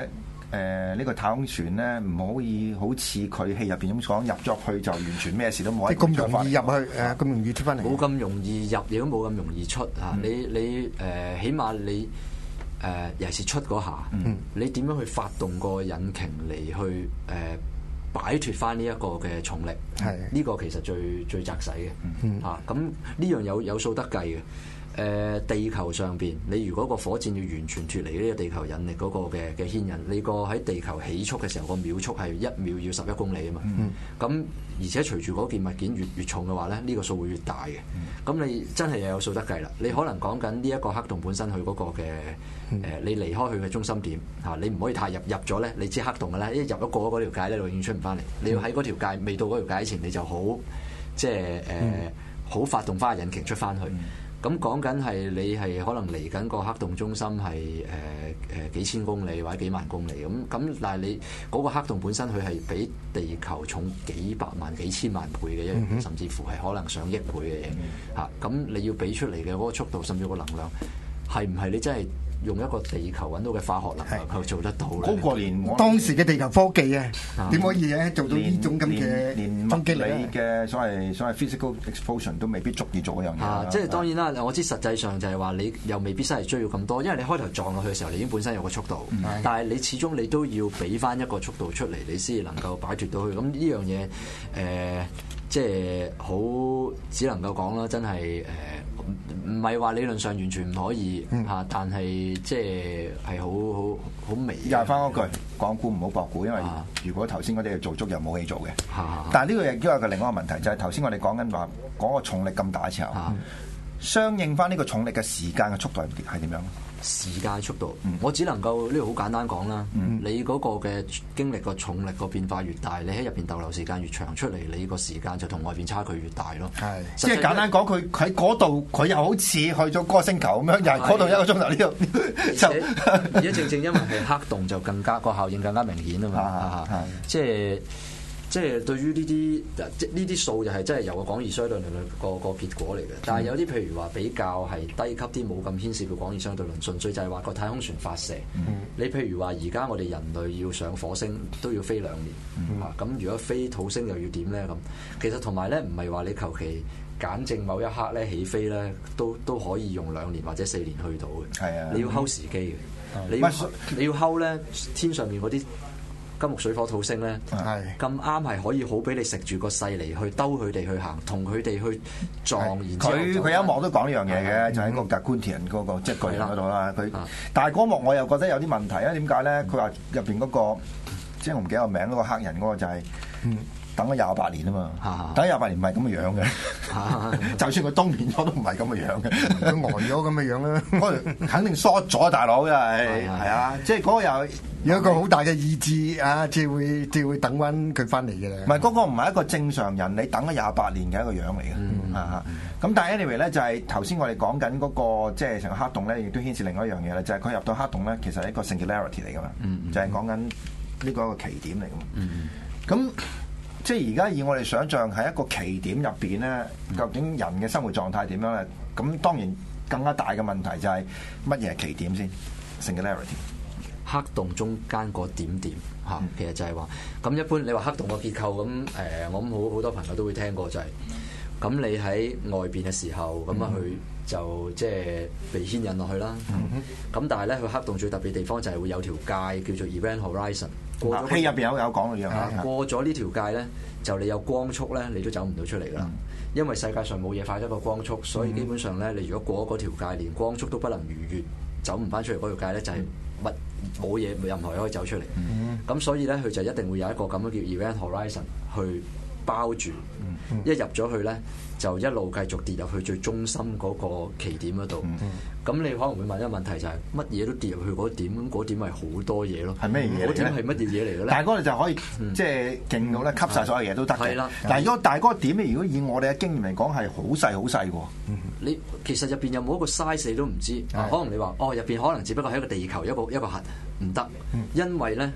Speaker 5: 呢個太空船咧唔可以好似佢戲入邊咁講入咗去就完全咩事都冇，
Speaker 7: 咁容易入去咁容易出翻嚟，
Speaker 6: 冇咁容易入，亦都冇咁容易出嚇。你起碼你尤其是出嗰下，你點樣去發動個引擎嚟去擺脫翻呢一個嘅重力？呢個其實最責使嘅嚇。咁呢樣有數得計嘅。地球上邊，你如果個火箭要完全脫離呢個地球引力嗰個嘅牽引，你個喺地球起速嘅時候，個秒速係1秒要11公里啊嘛。咁而且隨住嗰件物件越重嘅話咧，呢個數會越大嘅。咁你真係又有數得計啦。你可能講緊呢一個黑洞本身佢嗰個嘅你離開佢嘅中心點嚇，你唔可以太入咗咧，你知黑洞嘅咧，一入咗過嗰條界咧，永遠出唔翻嚟。你要喺嗰條界未到嗰條界之前，你就好即係好發動翻個引擎出翻去。咁講緊係你係可能離緊個黑洞中心係幾千公里或者幾萬公里咁，但係你嗰個黑洞本身佢係比地球重幾百萬幾千萬倍嘅嘢，甚至乎係可能上億倍嘅嘢嚇。咁你要俾出嚟嘅嗰個速度，甚至個能量係唔係你真係用一個地球揾到嘅化學能量去做得到咧？
Speaker 5: 嗰個連
Speaker 7: 當時嘅地球科技啊，點可以咧做到呢種咁嘅
Speaker 5: 連物理嘅所謂 physical explosion 都未必足以做嗰樣嘢。
Speaker 6: 即係當然啦，我知實際上就係話你又未必真係需要咁多，因為你開頭撞落去嘅時候，你已經本身有個速度，但係你始終你都要俾翻一個速度出嚟，你先能夠擺脫到去。咁呢樣嘢即係好只能夠講啦，真係唔係話理論上完全唔可以嚇，但係即係好微。
Speaker 5: 又係翻嗰句，講估唔好博估，因為如果頭先嗰啲嘢做足又冇戲做嘅。但係呢個亦都有個另外一個問題，就係頭先我哋講緊話嗰個重力咁大嘅時候，相應翻呢個重力嘅時間嘅速度係點樣？
Speaker 6: 時間速度，我只能夠呢個好簡單講啦。你嗰個嘅經歷個重力個變化越大，你喺入邊逗留時間越長，出嚟你個時間就同外邊差距越大咯。
Speaker 5: 係，即係簡單講，佢喺嗰度，佢又好似去咗嗰個星球咁樣，又係嗰度1個鐘頭呢度。
Speaker 6: 而且正因為係黑洞，就更加個效應更加明顯啊嘛。即係對於呢啲呢啲數就係真係由個廣義相對論個結果嚟嘅。但係有啲譬如話比較係低級啲，冇咁牽涉到廣義相對論，純粹就係話個太空船發射。你譬如話而家我哋人類要上火星都要飛2年咁如果飛土星又要點咧？咁其實同埋咧唔係話你求其揀正某一刻咧起飛咧都可以用2年或者4年去到嘅。係啊，你要睺時機嘅。你要睺咧天上面嗰啲金木水火土星咧，咁啱係可以好俾你食住個勢嚟去兜佢哋去行，同佢哋去撞。然之後
Speaker 5: 佢有一幕都講呢樣嘢嘅，就喺個 Gargantuan 嗰個即係巨人嗰度啦。但係嗰幕我又覺得有啲問題啊！點解咧？佢話入邊嗰個即係我唔記得個名嗰個黑人嗰個就係等咗28年啊嘛，等咗28年唔係咁嘅樣嘅，就算佢冬眠咗都唔係咁嘅樣嘅，
Speaker 7: 佢呆咗咁嘅樣啦，
Speaker 5: 嗰肯定縮咗啊！大佬真係係啊，即係嗰個又
Speaker 7: 有一個好大嘅意志啊，至會等翻佢翻嚟嘅。
Speaker 5: 唔係嗰個唔係一個正常人，你等咗28年嘅一個樣嚟嘅。咁但係 anyway 咧，就係頭先我哋講緊嗰個即係成個黑洞咧，亦都牽涉另外一樣嘢咧，就係佢入到黑洞咧，其實係一個 singularity 嚟噶嘛，就係講緊呢個一個奇點嚟噶嘛。咁即係而家以我哋想象喺一個奇點入邊咧，究竟人嘅生活狀態點樣咧？咁當然更加大嘅問題就係乜嘢係奇點先 ？Singularity
Speaker 6: 黑洞中間嗰點嚇，其實就係話咁一般。你話黑洞個結構咁我諗好多朋友都會聽過，就係咁你喺外邊嘅時候咁啊，佢就即係被牽引落去啦。咁但係咧，佢黑洞最特別嘅地方就係會有條界叫做 Event Horizon。
Speaker 5: 戲入邊有講到樣
Speaker 6: 過咗呢條界咧，就你有光速咧，你都走唔到出嚟噶啦。因為世界上冇嘢快得過光速，所以基本上咧，你如果過咗嗰條界，連光速都不能逾越，走唔翻出嚟嗰條界咧，就係冇嘢任何嘢可以走出嚟。咁所以咧，佢就一定會有一個咁樣叫 Event Horizon 去包住。一入咗去咧，就一路繼續跌入去最中心嗰個奇點嗰度。咁你可能會問一個問題，就係乜嘢都跌入去嗰點，咁嗰點係好多嘢咯。
Speaker 5: 係咩嘢？
Speaker 6: 嗰點係乜嘢嘢嚟嘅咧？
Speaker 5: 但係嗰度就可以即係勁到咧，吸晒所有嘢都得嘅。係啦。但係嗰個點咧，如果以我哋嘅經驗嚟講，係好細好細嘅。
Speaker 6: 你其實入邊有冇一個 size 你都唔知。可能你話入邊可能只不過係一個地球一個核，唔得，因為咧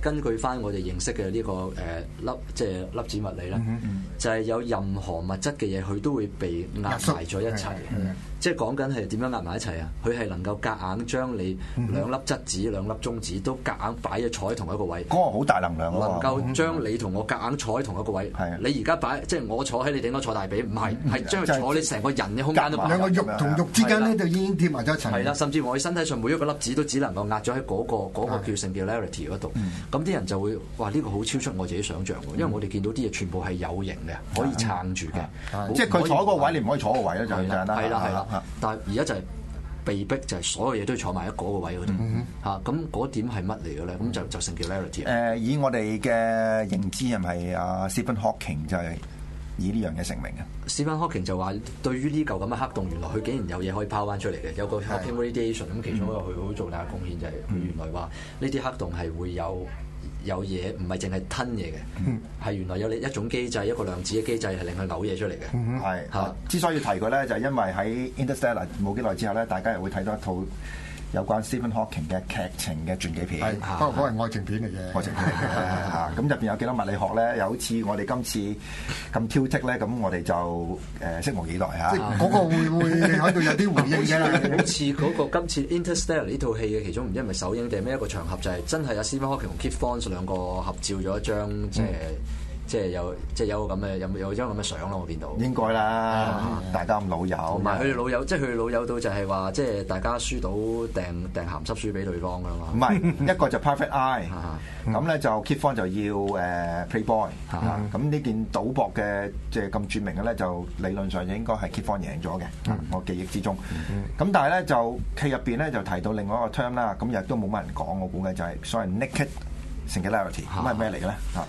Speaker 6: 根據翻我哋認識嘅呢個即係粒子物理咧，就係有任何物質嘅嘢，佢都會被壓埋咗一齊。即係講緊係點樣壓埋一齊啊？佢係能夠夾硬將你兩粒質子、兩粒中子都夾硬擺咗坐喺同一個位。
Speaker 5: 嗰個好大能量咯。
Speaker 6: 能夠將你同我夾硬坐喺同一個位。你而家擺即係我坐喺你頂多坐大髀，唔係係將佢坐你成個人嘅空間都
Speaker 7: 兩個肉同肉之間咧就已經貼埋咗一齊。
Speaker 6: 係啦，甚至我哋身體上每一個粒子都只能夠壓咗喺嗰個叫 singularity 嗰度。咁啲人就會話呢個好超出我自己想像喎，因為我哋見到啲嘢全部係有形嘅，可以撐住嘅。
Speaker 5: 即係佢坐嗰個位，你唔可以坐個位咯，就係簡單。
Speaker 6: 係啦。但係而家就係被逼，就係所有嘢都要坐埋喺嗰個位嗰度嚇。咁嗰點係乜嚟嘅咧？咁就 singularity。
Speaker 5: 以我哋嘅認知係咪阿 Stephen Hawking 就係以呢樣嘢成名嘅
Speaker 6: ？Stephen Hawking 就話對於呢嚿咁嘅黑洞，原來佢竟然有嘢可以拋翻出嚟嘅，有個 Hawking radiation。咁其中一個佢好重大嘅貢獻就係佢原來話呢啲黑洞係會有嘢，唔係淨係吞嘢嘅，係原來有一種機制，一個量子嘅機制係令佢嘔嘢出嚟嘅。
Speaker 5: 係嚇，之所以提佢咧，就係因為喺 Interstellar 冇幾耐之後咧，大家又會睇到一套有關 Stephen Hawking 嘅劇情嘅傳記片。
Speaker 7: 不過嗰係愛情片嚟嘅。
Speaker 5: 愛情片嚟嘅嚇，咁入邊有幾多物理學咧？又好似我哋今次咁挑剔咧，咁我哋就拭目以待嚇。
Speaker 7: 即係嗰個會唔會喺度有啲回應嘅？
Speaker 6: 好似嗰個今次 Interstellar 呢套戲嘅其中唔知係咪首映定係咩一個場合，就係真係阿 Stephen Hawking 同 Kip Thorne 兩個合照咗一張即係有個咁嘅有張咁嘅相咯，我見到
Speaker 5: 應該啦，大家咁老友，
Speaker 6: 同埋佢哋老友，即係佢哋老友到就係話，即係大家輸到訂鹹濕書俾對方噶啦嘛。
Speaker 5: 唔係一個就 Private Eye，咁咧就 Kip Thorne 就要Playboy，咁呢件賭博嘅即係咁著名嘅咧，就理論上應該係 Kip Thorne 贏咗嘅，我記憶之中。咁但係咧就戲入邊咧就提到另外一個 term 啦，咁亦都冇乜人講，我估計就係所謂 naked singularity，咁係咩嚟嘅咧？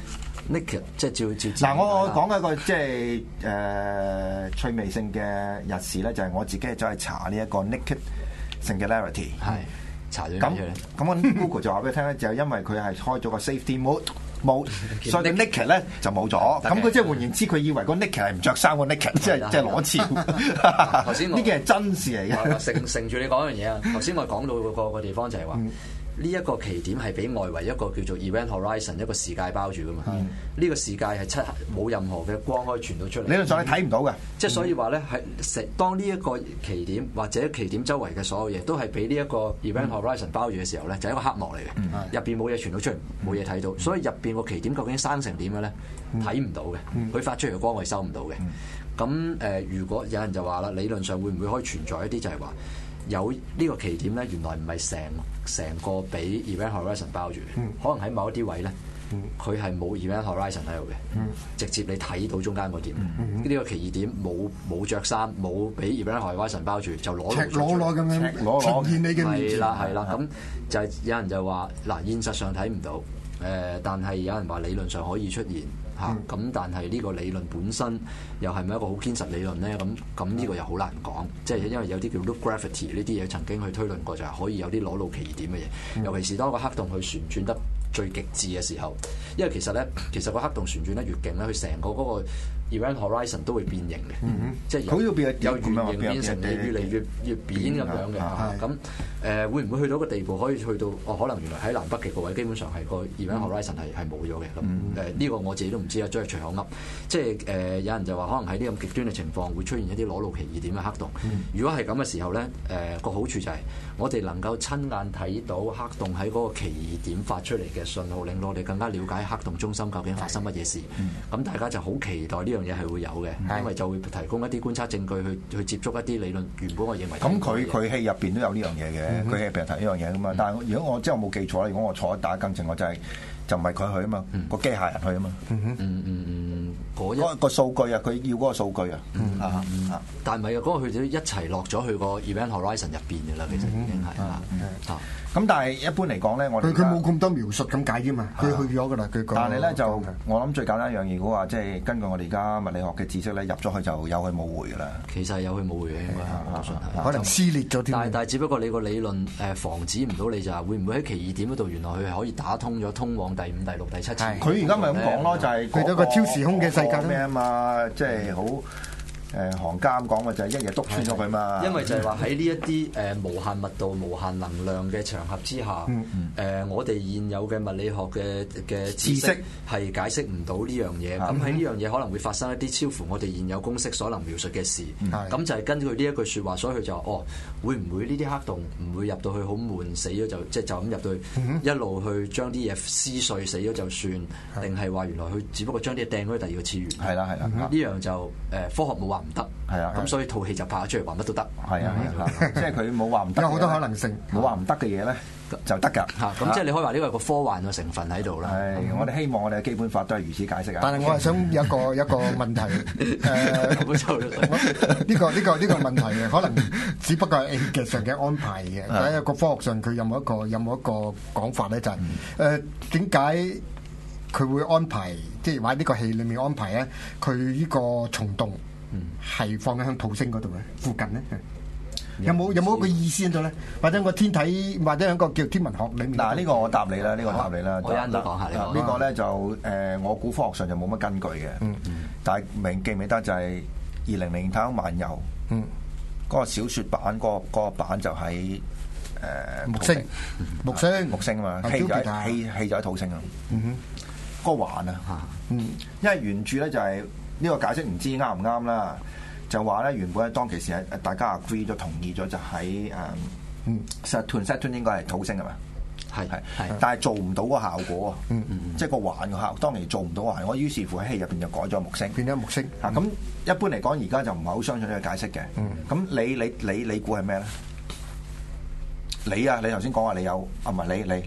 Speaker 6: naked 即係照。
Speaker 5: 嗱，我講一個即係趣味性嘅日事咧，就係我自己走去查呢一個 naked singularity，
Speaker 6: 係查咗
Speaker 5: 咁我 Google 就話俾你聽咧，就因為佢係開咗個 safety mode，所以個 naked 咧就冇咗。咁佢即係換言之，佢以為個 naked 係唔着衫個 naked，即係攞照。頭先呢件係真事嚟嘅。
Speaker 6: 承住你講一樣嘢啊！頭先我講到個地方就係話。呢一個奇點係俾外圍一個叫做 event horizon 一個視界包住噶嘛？呢個視界係冇任何嘅光可以傳到出嚟。理論上你睇唔到嘅，即係所以話咧係當呢一個奇點或者奇點周圍嘅所有嘢都係俾呢一個 event horizon 包住嘅時候咧，就係一個黑幕嚟嘅。入邊冇嘢傳到出嚟，冇嘢睇到，所以入邊個奇點究竟生成點嘅咧，睇唔到嘅。佢發出嚟嘅光我係收唔到嘅。咁如果有人就話啦，理論上會唔會可以存在一啲就係話？有呢個奇點咧，原來唔係成個俾 event horizon 包住嘅，可能喺某一啲位咧，佢係冇 event horizon 喺度嘅，直接你睇到中間個點。呢個奇異點冇着衫，冇俾 event horizon 包住，就攞
Speaker 7: 咁樣呈現你嘅面前。
Speaker 6: 係啦，咁就係有人就話嗱，現實上睇唔到，但係有人話理論上可以出現。咁但係呢個理論本身又係咪一個好堅實理論咧？咁呢個又好難講，即係因為有啲叫 loop gravity 呢啲嘢曾經去推論過，就係可以有啲裸露奇異點嘅嘢。尤其是當個黑洞去旋轉得最極致嘅時候，因為其實個黑洞旋轉得越勁咧，佢成個嗰個 event horizon 都會變形嘅，即係由圓形變成越嚟越扁咁樣嘅。咁會唔會去到個地步可以去到可能原來喺南北極個位基本上係個 event horizon 係冇咗嘅。咁呢個我自己都唔知啊，即係隨口噏。即係有人就話可能喺呢咁極端嘅情況會出現一啲裸露奇異點嘅黑洞。如果係咁嘅時候咧，個好處就係我哋能夠親眼睇到黑洞喺嗰個奇異點發出嚟嘅信號，令到我哋更加了解黑洞中心究竟發生乜嘢事。咁大家就好期待呢樣嘢係會有嘅，因為就會提供一啲觀察證據去接觸一啲理論。原本我認為
Speaker 5: 咁佢戲入邊都有呢樣嘢嘅，佢戲入邊提呢樣嘢噶嘛。但係如果我即係我冇記錯，如果我坐打更正，我就唔係佢去啊嘛，個機械人去啊嘛。個數據啊，佢要嗰個數據啊。
Speaker 6: 但係唔係啊，嗰個佢哋一齊落咗去個 event horizon 入邊嘅啦，其實已經係
Speaker 5: 咁但係一般嚟講咧，我哋
Speaker 7: 佢冇咁多描述咁解啫嘛，佢去咗噶啦，佢講。
Speaker 5: 但係咧就我諗最簡單一樣嘢，如果話即係根據我哋而家物理學嘅知識咧，入咗去就有去冇回噶啦。
Speaker 6: 其實係有去冇回嘅，應該我相信
Speaker 7: 可能撕裂咗添。
Speaker 6: 但係只不過你個理論防止唔到你就係會唔會喺奇異點嗰度，原來佢係可以打通咗通往第5、第6、第7次。
Speaker 5: 佢而家咪咁講咯，就係
Speaker 7: 去咗個超時空嘅世界
Speaker 5: 咩啊嘛，即係好行家咁講嘅就係一夜篤穿咗佢嘛。
Speaker 6: 因為就係話喺呢一啲無限密度、無限能量嘅場合之下，我哋現有嘅物理學嘅知識係解釋唔到呢樣嘢。咁喺呢樣嘢可能會發生一啲超乎我哋現有公式所能描述嘅事。咁就係根據呢一句説話，所以佢就話會唔會呢啲黑洞唔會入到去好悶死咗就咁入到去，一路去將啲嘢撕碎死咗就算，定係話原來佢只不過將啲嘢掟咗去第二個次元？係啦。呢樣就科學冇話唔得。係啊，咁所以套戲就拍咗出嚟，話乜都得。係啊，
Speaker 5: 即係佢冇話唔得。
Speaker 7: 有好多可能性，
Speaker 5: 冇話唔得嘅嘢咧就得㗎。
Speaker 6: 咁即係你可以話呢個係個科幻嘅成分喺度啦。
Speaker 5: 係，我哋希望我哋嘅基本法都係如此解釋啊。
Speaker 7: 但係我係想有一個問題，呢個問題嘅可能只不過係戲劇上嘅安排嘅，但係個科學上佢有冇一個講法咧？就係點解佢會安排，即係話呢個戲裡面安排咧，佢呢個蟲洞係放喺土星嗰度咧，附近咧，有冇一個意思喺度咧？或者個天體，或者一個叫天文學裡面。嗱，呢個我答你啦，
Speaker 6: 我一陣都講下呢個。
Speaker 5: 呢個咧就我估科學上就冇乜根據嘅。但係記唔記得就係2002太空漫遊，嗰個小説版嗰個版就喺木星啊嘛，氣就喺土星啊。嗰個環啊，因為原著咧就係。呢個解釋唔知啱唔啱啦，就話咧原本咧當其時係大家 agree 咗同意咗就喺Saturn 應該係土星係嘛？係，但係做唔到個效果啊，即係個環個效果，當年做唔到個環，我於是乎喺戲入邊就改咗木星，變咗木星。咁一般嚟講，而家就唔係好相信呢個解釋嘅。咁你估係咩咧？你頭先講話你有唔係你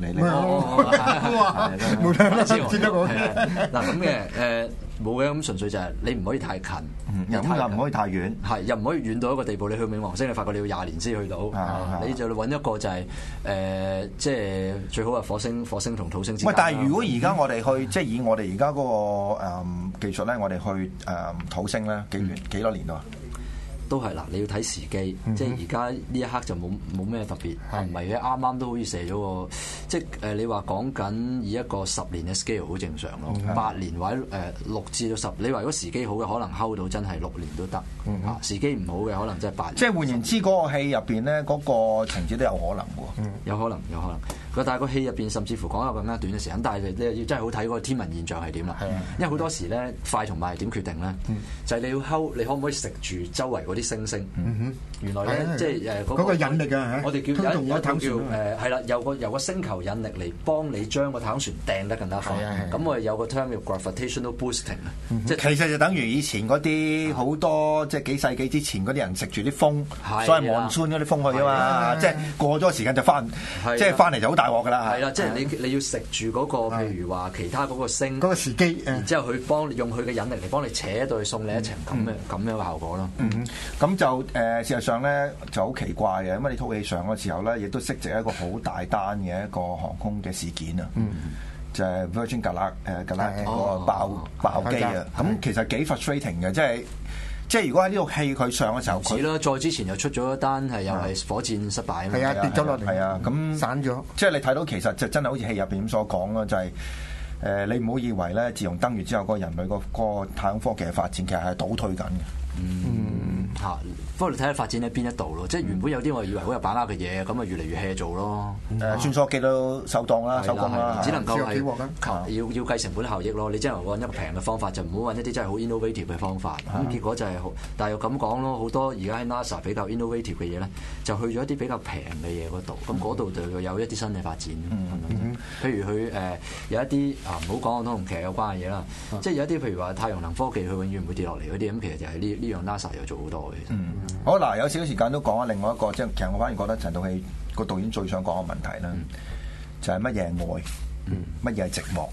Speaker 7: 冇聽知得我
Speaker 6: 嗱咁嘅冇嘅，咁純粹就係你唔可以太近，
Speaker 5: 又唔可以太遠，
Speaker 6: 係又唔可以遠到一個地步。你去冥王星，你發覺你要20年先去到，你就揾一個就係即係最好係火星同土星之間。
Speaker 5: 但係如果而家我哋去，即係以我哋而家嗰個技術咧，我哋去土星咧幾多年咯？
Speaker 6: 都係啦，你要睇時機，即係而家呢一刻就冇咩特別，唔係嘅，啱啱都好似射咗個，即係你話講緊以一個10年嘅 scale 好正常咯，8年或者6至到10，你話如果時機好嘅，可能 hold 到真係6年都得，時機唔好嘅可能真係8年。
Speaker 5: 即係換言之，嗰個戲入邊咧，嗰個情節都有可能喎，
Speaker 6: 有可能。但係個戲入邊甚至乎講有更加短嘅時間，但係你要真係好睇嗰個天文現象係點啦。因為好多時咧快同慢係點決定咧，就係你要 hold，你可唔可以食住周圍嗰啲星星？原來咧即係嗰個引力啊，我哋叫有一套叫係啦，由個星球引力嚟幫你將個太空船掟得更加快。咁我哋有個 term 叫 gravitational boosting 啊，即係其實就等於以前嗰啲好多即係幾世紀之前嗰啲人食住啲風，所謂 monsoon 嗰啲風去啊嘛，即係過咗時間就翻，即係翻嚟就好大鑊㗎啦。係啦，即係你要食住嗰個譬如話其他嗰個星嗰個時機，然之後佢用佢嘅引力嚟幫你扯到去送你一程咁樣嘅效果咯。
Speaker 5: 咁就事實上咧就好奇怪嘅，因為你套戲上嘅時候咧，亦都識藉一個好大單嘅一個航空嘅事件啊，就係 Virgin Galactic 嗰個爆機啊。咁其實幾 frustrating 嘅，即係如果喺呢套戲佢上嘅時候，
Speaker 6: 佢啦，再之前又出咗一單係又係火箭失敗啊嘛，
Speaker 7: 係啊，跌咗落嚟，
Speaker 5: 係啊，咁
Speaker 7: 散咗。即
Speaker 5: 係你睇到其實就真係好似戲入邊咁所講啦，就係你唔好以為咧，自從登月之後，嗰個人類個太空科技嘅發展其實係倒退緊嘅。
Speaker 6: 不過你睇下發展喺邊一度咯，即係原本有啲我以為好有把握嘅嘢，咁啊越嚟越 hea 做咯。
Speaker 5: 穿梭機都收工啦，
Speaker 6: 只能夠係要計成本效益咯。你真係揾一個平嘅方法，就唔好揾一啲真係好 innovative 嘅方法。咁結果就係但係又咁講咯，好多而家喺 NASA 比較 innovative 嘅嘢咧，就去咗一啲比較平嘅嘢嗰度。咁嗰度就有一啲新嘅發展。譬如佢有一啲唔好講同劇有關嘅嘢啦，即係有一啲譬如話太陽能科技，佢永遠唔會跌落嚟嗰啲，咁其實就係呢樣 NASA 又做好多嘅。
Speaker 5: 好嗱，有少少時間都講下另外一個，即係其實我反而覺得成套戲個導演最想講嘅問題啦，就係乜嘢係愛，乜嘢係寂寞。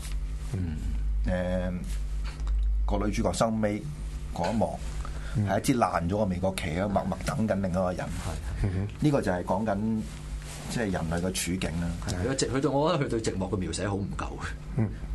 Speaker 5: 個女主角收尾嗰一幕係一支爛咗嘅美國旗啊，默默等緊另一個人。呢個就係講緊即係人類嘅處境啦。
Speaker 6: 我覺得佢對寂寞嘅描寫好唔夠嘅。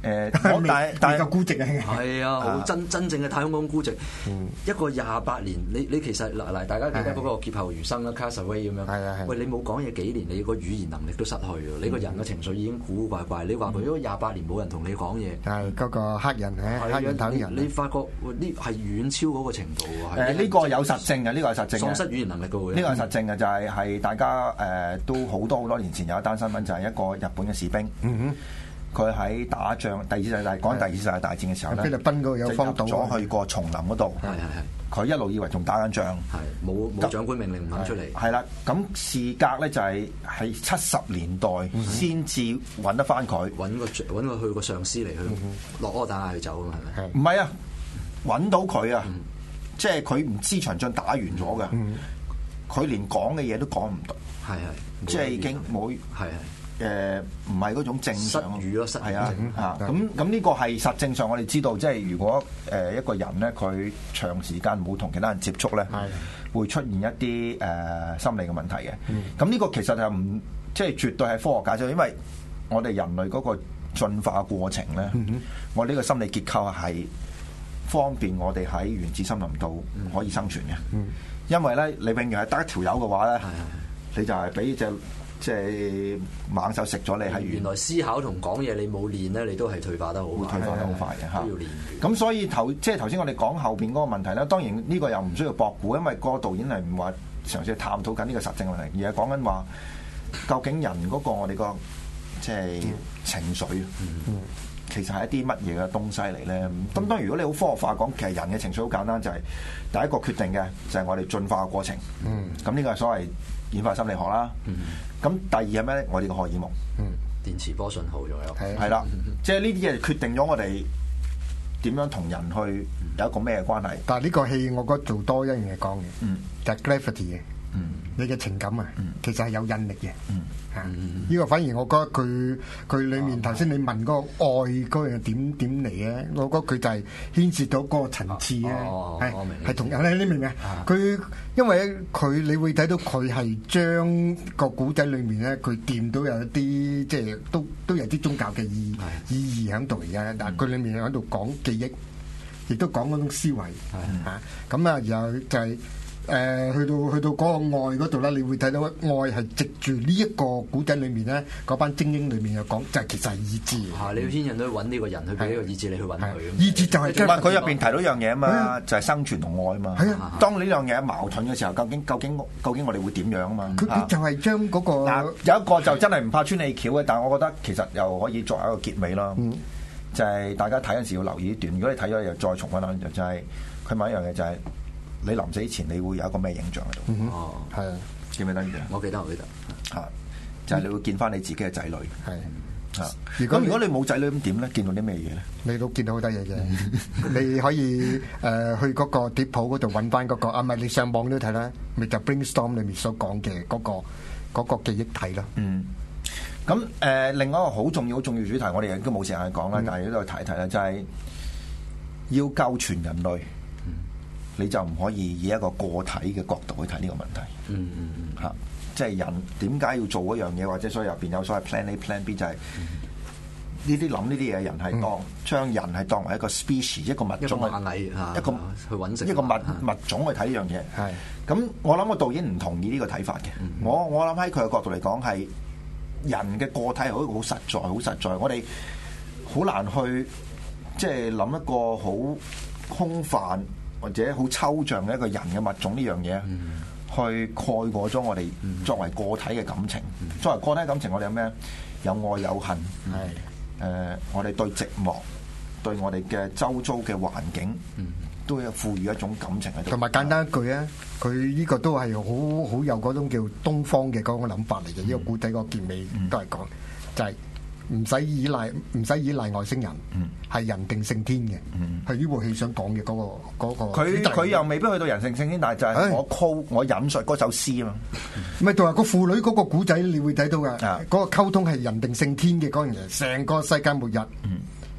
Speaker 5: 但係
Speaker 7: 估值啊，
Speaker 6: 係啊，好真正嘅太空港估值，一個28年，你其實嗱，大家記得嗰個劫後餘生啦 Castaway 咁樣，喂，你冇講嘢幾年，你個語言能力都失去喎，你個人嘅情緒已經古古怪怪，你話佢如果28年冇人同你講嘢，
Speaker 7: 係嗰個黑人黑人頭人，
Speaker 6: 你發覺呢係遠超嗰個程度喎。
Speaker 5: 呢個有實證嘅，呢個係實證嘅。
Speaker 6: 喪失語言能力嘅喎。
Speaker 5: 呢個係實證嘅，就係大家都好多年前有一單新聞，就係一個日本嘅士兵。佢喺打仗第二次世界大戰嘅時候咧，
Speaker 7: 菲律賓嗰個有荒島，
Speaker 5: 咗去個叢林嗰度。佢一路以為仲打緊仗，
Speaker 6: 冇長官命令唔肯出嚟。
Speaker 5: 係啦，咁事隔咧就係70年代先至揾得翻佢，
Speaker 6: 揾個去個上司嚟去落柯打嗌佢走啊嘛，係咪？
Speaker 5: 唔係啊，揾到佢啊，即係佢唔知場仗打完咗嘅，佢連講嘅嘢都講唔到，即係已經冇唔係嗰種正常
Speaker 6: 失語咯，
Speaker 5: 係啊，咁呢個係實證上我哋知道，即係如果一個人咧，佢長時間冇同其他人接觸咧，會出現一啲心理嘅問題嘅。咁呢個其實就唔即係絕對係科學解釋，因為我哋人類嗰個進化過程咧，我呢個心理結構係方便我哋喺原始森林度可以生存嘅。因為咧，你永遠係得一條友嘅話咧，你就係俾隻即係猛獸食咗你，係
Speaker 6: 原來思考同講嘢你冇練咧，你都係退化得好快，
Speaker 5: 退化得好快嘅嚇。
Speaker 6: 都要練。
Speaker 5: 咁所以即係頭先我哋講後邊嗰個問題咧，當然呢個又唔需要駁估，因為個導演係唔話嘗試探討緊呢個實證問題，而係講緊話究竟人嗰個我哋個即係情緒，其實係一啲乜嘢嘅東西嚟咧？咁當然如果你好科學化講，其實人嘅情緒好簡單，就係第一個決定嘅就係我哋進化嘅過程。咁呢個係所謂演化心理學啦。咁第二係咩咧？我哋嘅荷爾蒙，
Speaker 6: 電磁波信號仲有，
Speaker 5: 係啦，即係呢啲嘢決定咗我哋點樣同人去有一個咩關係。
Speaker 7: 但係呢個戲我覺得做多一樣嘢講嘅，就係 gravity 嘅，你嘅情感啊，其實係有引力嘅。呢個反而我覺得佢裏面頭先你問嗰個愛嗰樣點嚟咧，我覺得佢就係牽涉到嗰個層次咧，係同樣咧，你明唔明啊？佢因為佢你會睇到佢係將個古仔裏面咧，佢掂到有一啲即係都有啲宗教嘅意義喺度嚟嘅，但係佢裏面喺度講記憶，亦都講嗰種思維嚇，咁啊然後就係。去到嗰個愛嗰度咧，你會睇到愛係藉住呢一個古仔裏面咧，嗰班精英裏面又講，就係其實係意志。你
Speaker 6: 要牽引到揾呢個人去俾呢個意志你去揾佢。
Speaker 7: 意志就係
Speaker 5: 佢入邊提到一樣嘢啊嘛，就係生存同愛啊嘛。當呢樣嘢矛盾嘅時候，究竟我哋會點樣啊嘛？
Speaker 7: 佢就係將嗰個
Speaker 5: 有一個就真係唔怕穿你橋嘅，但係我覺得其實又可以作為一個結尾咯。就係大家睇嗰陣時要留意呢段。如果你睇咗又再重溫下，就係佢問一樣嘢就係。你臨死之前，你會有一個咩影像喺度？
Speaker 7: 係啊，
Speaker 5: 記唔記得呢樣？
Speaker 6: 我記得。
Speaker 5: 嚇，就係你會見翻你自己嘅仔女。
Speaker 7: 係
Speaker 5: 嚇。如果你冇仔女咁點咧？見到啲咩嘢咧？
Speaker 7: 你都見到好多嘢嘅。你可以去嗰個碟鋪嗰度揾翻嗰個唔係你上網都睇啦，咪就 Brainstorm 裏面所講嘅嗰個記憶體咯。
Speaker 5: 咁另外一個好重要主題，我哋亦都冇時間去講啦，但係都提一提啦，就係要救全人類。你就唔可以以一個個體嘅角度去睇呢個問題。嚇，即係人點解要做嗰樣嘢，或者所以入邊有所謂 Plan A、Plan B， 就係呢啲諗呢啲嘢，人係將人係當為一個 species， 一個物種，一個
Speaker 6: 螞蟻一個去揾食，
Speaker 5: 一個物種去睇呢樣嘢。係咁，我諗個導演唔同意呢個睇法嘅。我諗喺佢嘅角度嚟講，係人嘅個體係一個好實在、好實在。我哋好難去即係諗一個好空泛或者好抽象嘅一個人嘅物種呢樣嘢，去蓋過咗我哋作為個體嘅感情。作為個體嘅感情，我哋有咩？有愛有恨。我哋對寂寞，對我哋嘅周遭嘅環境，都有賦予一種感情喺度。
Speaker 7: 同埋簡單一句啊，佢呢個都係好有嗰種叫東方嘅嗰種諗法嚟嘅。呢個古仔個結尾都係講，就係。唔使依賴外星人，係人定勝天嘅，係呢部戲想講嘅嗰個。
Speaker 5: 佢又未必去到人定勝天，但係就係我引述嗰首詩啊嘛。
Speaker 7: 唔係，同埋個婦女嗰個古仔，你會睇到嘅嗰個溝通係人定勝天嘅嗰樣嘢，成個世界末日，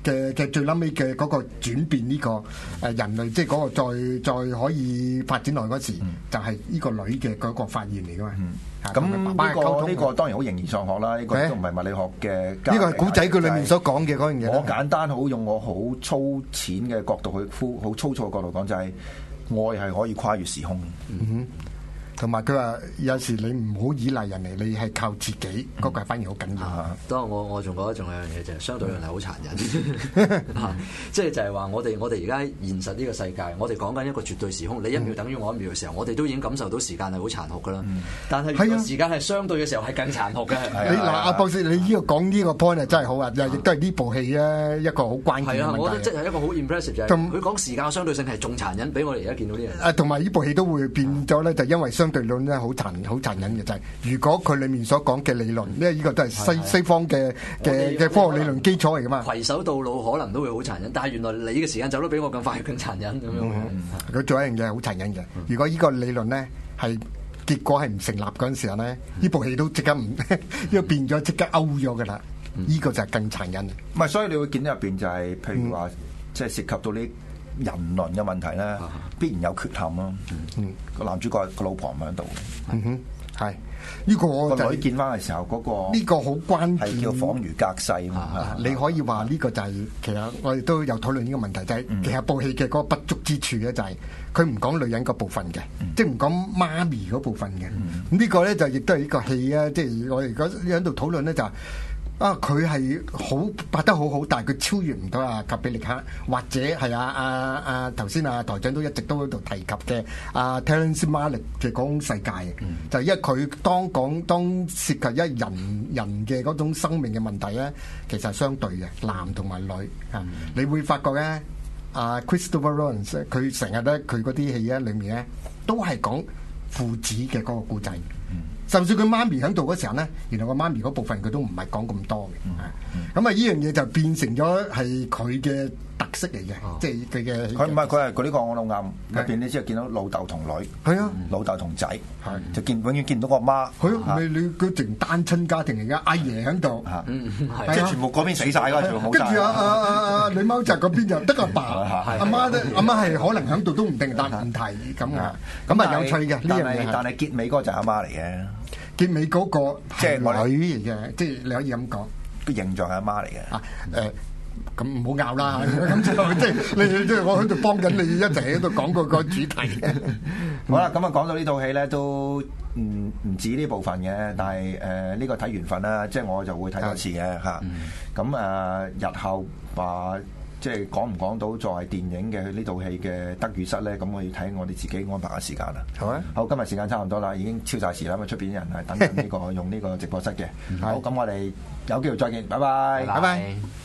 Speaker 7: 嘅最撚尾嘅嗰個轉變呢個人類，即係嗰個再可以發展落嗰時，就係呢個女嘅嗰個發現嚟噶嘛。
Speaker 5: 咁呢個當然好形而上學啦，呢個都唔係物理學嘅。
Speaker 7: 呢個係古仔佢裏面所講嘅嗰樣嘢。
Speaker 5: 我簡單好用我好粗淺嘅角度去好粗糙嘅角度講，就係愛係可以跨越時空。
Speaker 7: 同埋佢話有時你唔好依賴人哋，你係靠自己，嗰個係反而好緊要。
Speaker 6: 當然我仲覺得仲有一樣嘢就係相對論係好殘忍，即係就係話我哋而家現實呢個世界，我哋講緊一個絕對時空，你一秒等於我一秒嘅時候，我哋都已經感受到時間係好殘酷噶啦。但係個時間係相對嘅時候係更殘酷嘅。
Speaker 7: 你嗱阿博士，你呢個講呢個 point 真係好啊，亦都係呢部戲咧一個好關鍵嘅問題。
Speaker 6: 我覺得即係一個好 impressive 就係佢講時間嘅相對性係仲殘忍，比我哋而家見到啲人。
Speaker 7: 同埋呢部戲都會變咗咧，就因為相對論咧好殘忍嘅就係，如果佢裡面所講嘅理論，因為呢個都係西方嘅科學理論基礎嚟噶嘛。攜
Speaker 6: 手到老可能都會好殘忍，但係原來你嘅時間走得比我更快更殘忍咁樣。
Speaker 7: 佢做一樣嘢係好殘忍嘅。如果呢個理論咧係結果係唔成立嗰陣時候咧，呢部戲都即刻唔，因為變咗即刻勾咗噶啦。呢個就係更殘忍。
Speaker 5: 唔係，所以你會見到入邊就係，譬如話，即係涉及到啲人倫嘅問題咧，必然有缺陷咯。個男主角個老婆唔喺度。
Speaker 7: 係呢個
Speaker 5: 個女見翻嘅時候，嗰個
Speaker 7: 呢個好關鍵，
Speaker 5: 係叫恍如隔世。
Speaker 7: 你可以話呢個就係其實我哋都有討論呢個問題，就係其實部戲嘅嗰個不足之處咧，就係佢唔講女人嗰部分嘅，即係唔講媽咪嗰部分嘅。咁呢個咧就亦都係呢個戲啊，即係我哋而家喺度討論咧就係。佢係好拍得好好，但係佢超越唔到阿格比力克，或者係頭先台長都一直都喺度提及嘅Terrence Malick嘅嗰種世界就係因為佢當涉及一人嘅嗰種生命嘅問題咧，其實係相對嘅，男同埋女你會發覺咧，Christopher Nolan 佢成日咧佢嗰啲戲咧裏面咧都係講父子嘅嗰個故仔。甚至佢媽咪喺度嗰時候咧，原來個媽咪嗰部分佢都唔係講咁多嘅，咁呢樣嘢就變成咗係佢嘅特色嚟嘅，即係佢嘅。佢唔係佢係佢呢個我都啱入邊，你只係見到老豆同女，係啊，老豆同仔，就永遠見唔到個媽。你佢淨單親家庭嚟嘅，阿爺喺度，即係全部嗰邊死晒㗎，全部冇晒。跟住女貓仔嗰邊就得阿爸，阿媽係可能喺度都唔定，但唔提咁啊，咁啊有趣嘅呢樣嘢。但係結尾嗰個就係阿媽嚟嘅。結尾嗰個即係女嚟嘅，即係你可以咁講，個形象係阿媽嚟嘅。咁唔好拗啦，咁即係即係我喺度幫緊你一齊喺度講個主題。好啦，咁啊講到呢套戲咧，都唔止呢部分嘅，但係呢個睇緣分啦，即係我就會睇多次嘅嚇。咁日後話。即係講唔講到作為電影嘅呢套戲嘅得與失咧？咁我要睇我哋自己安排嘅時間啦。好啊，好，今日時間差唔多啦，已經超晒時啦。咁出邊啲人係等緊呢個用呢個直播室嘅。好，咁我哋有機會再見，拜拜，拜拜。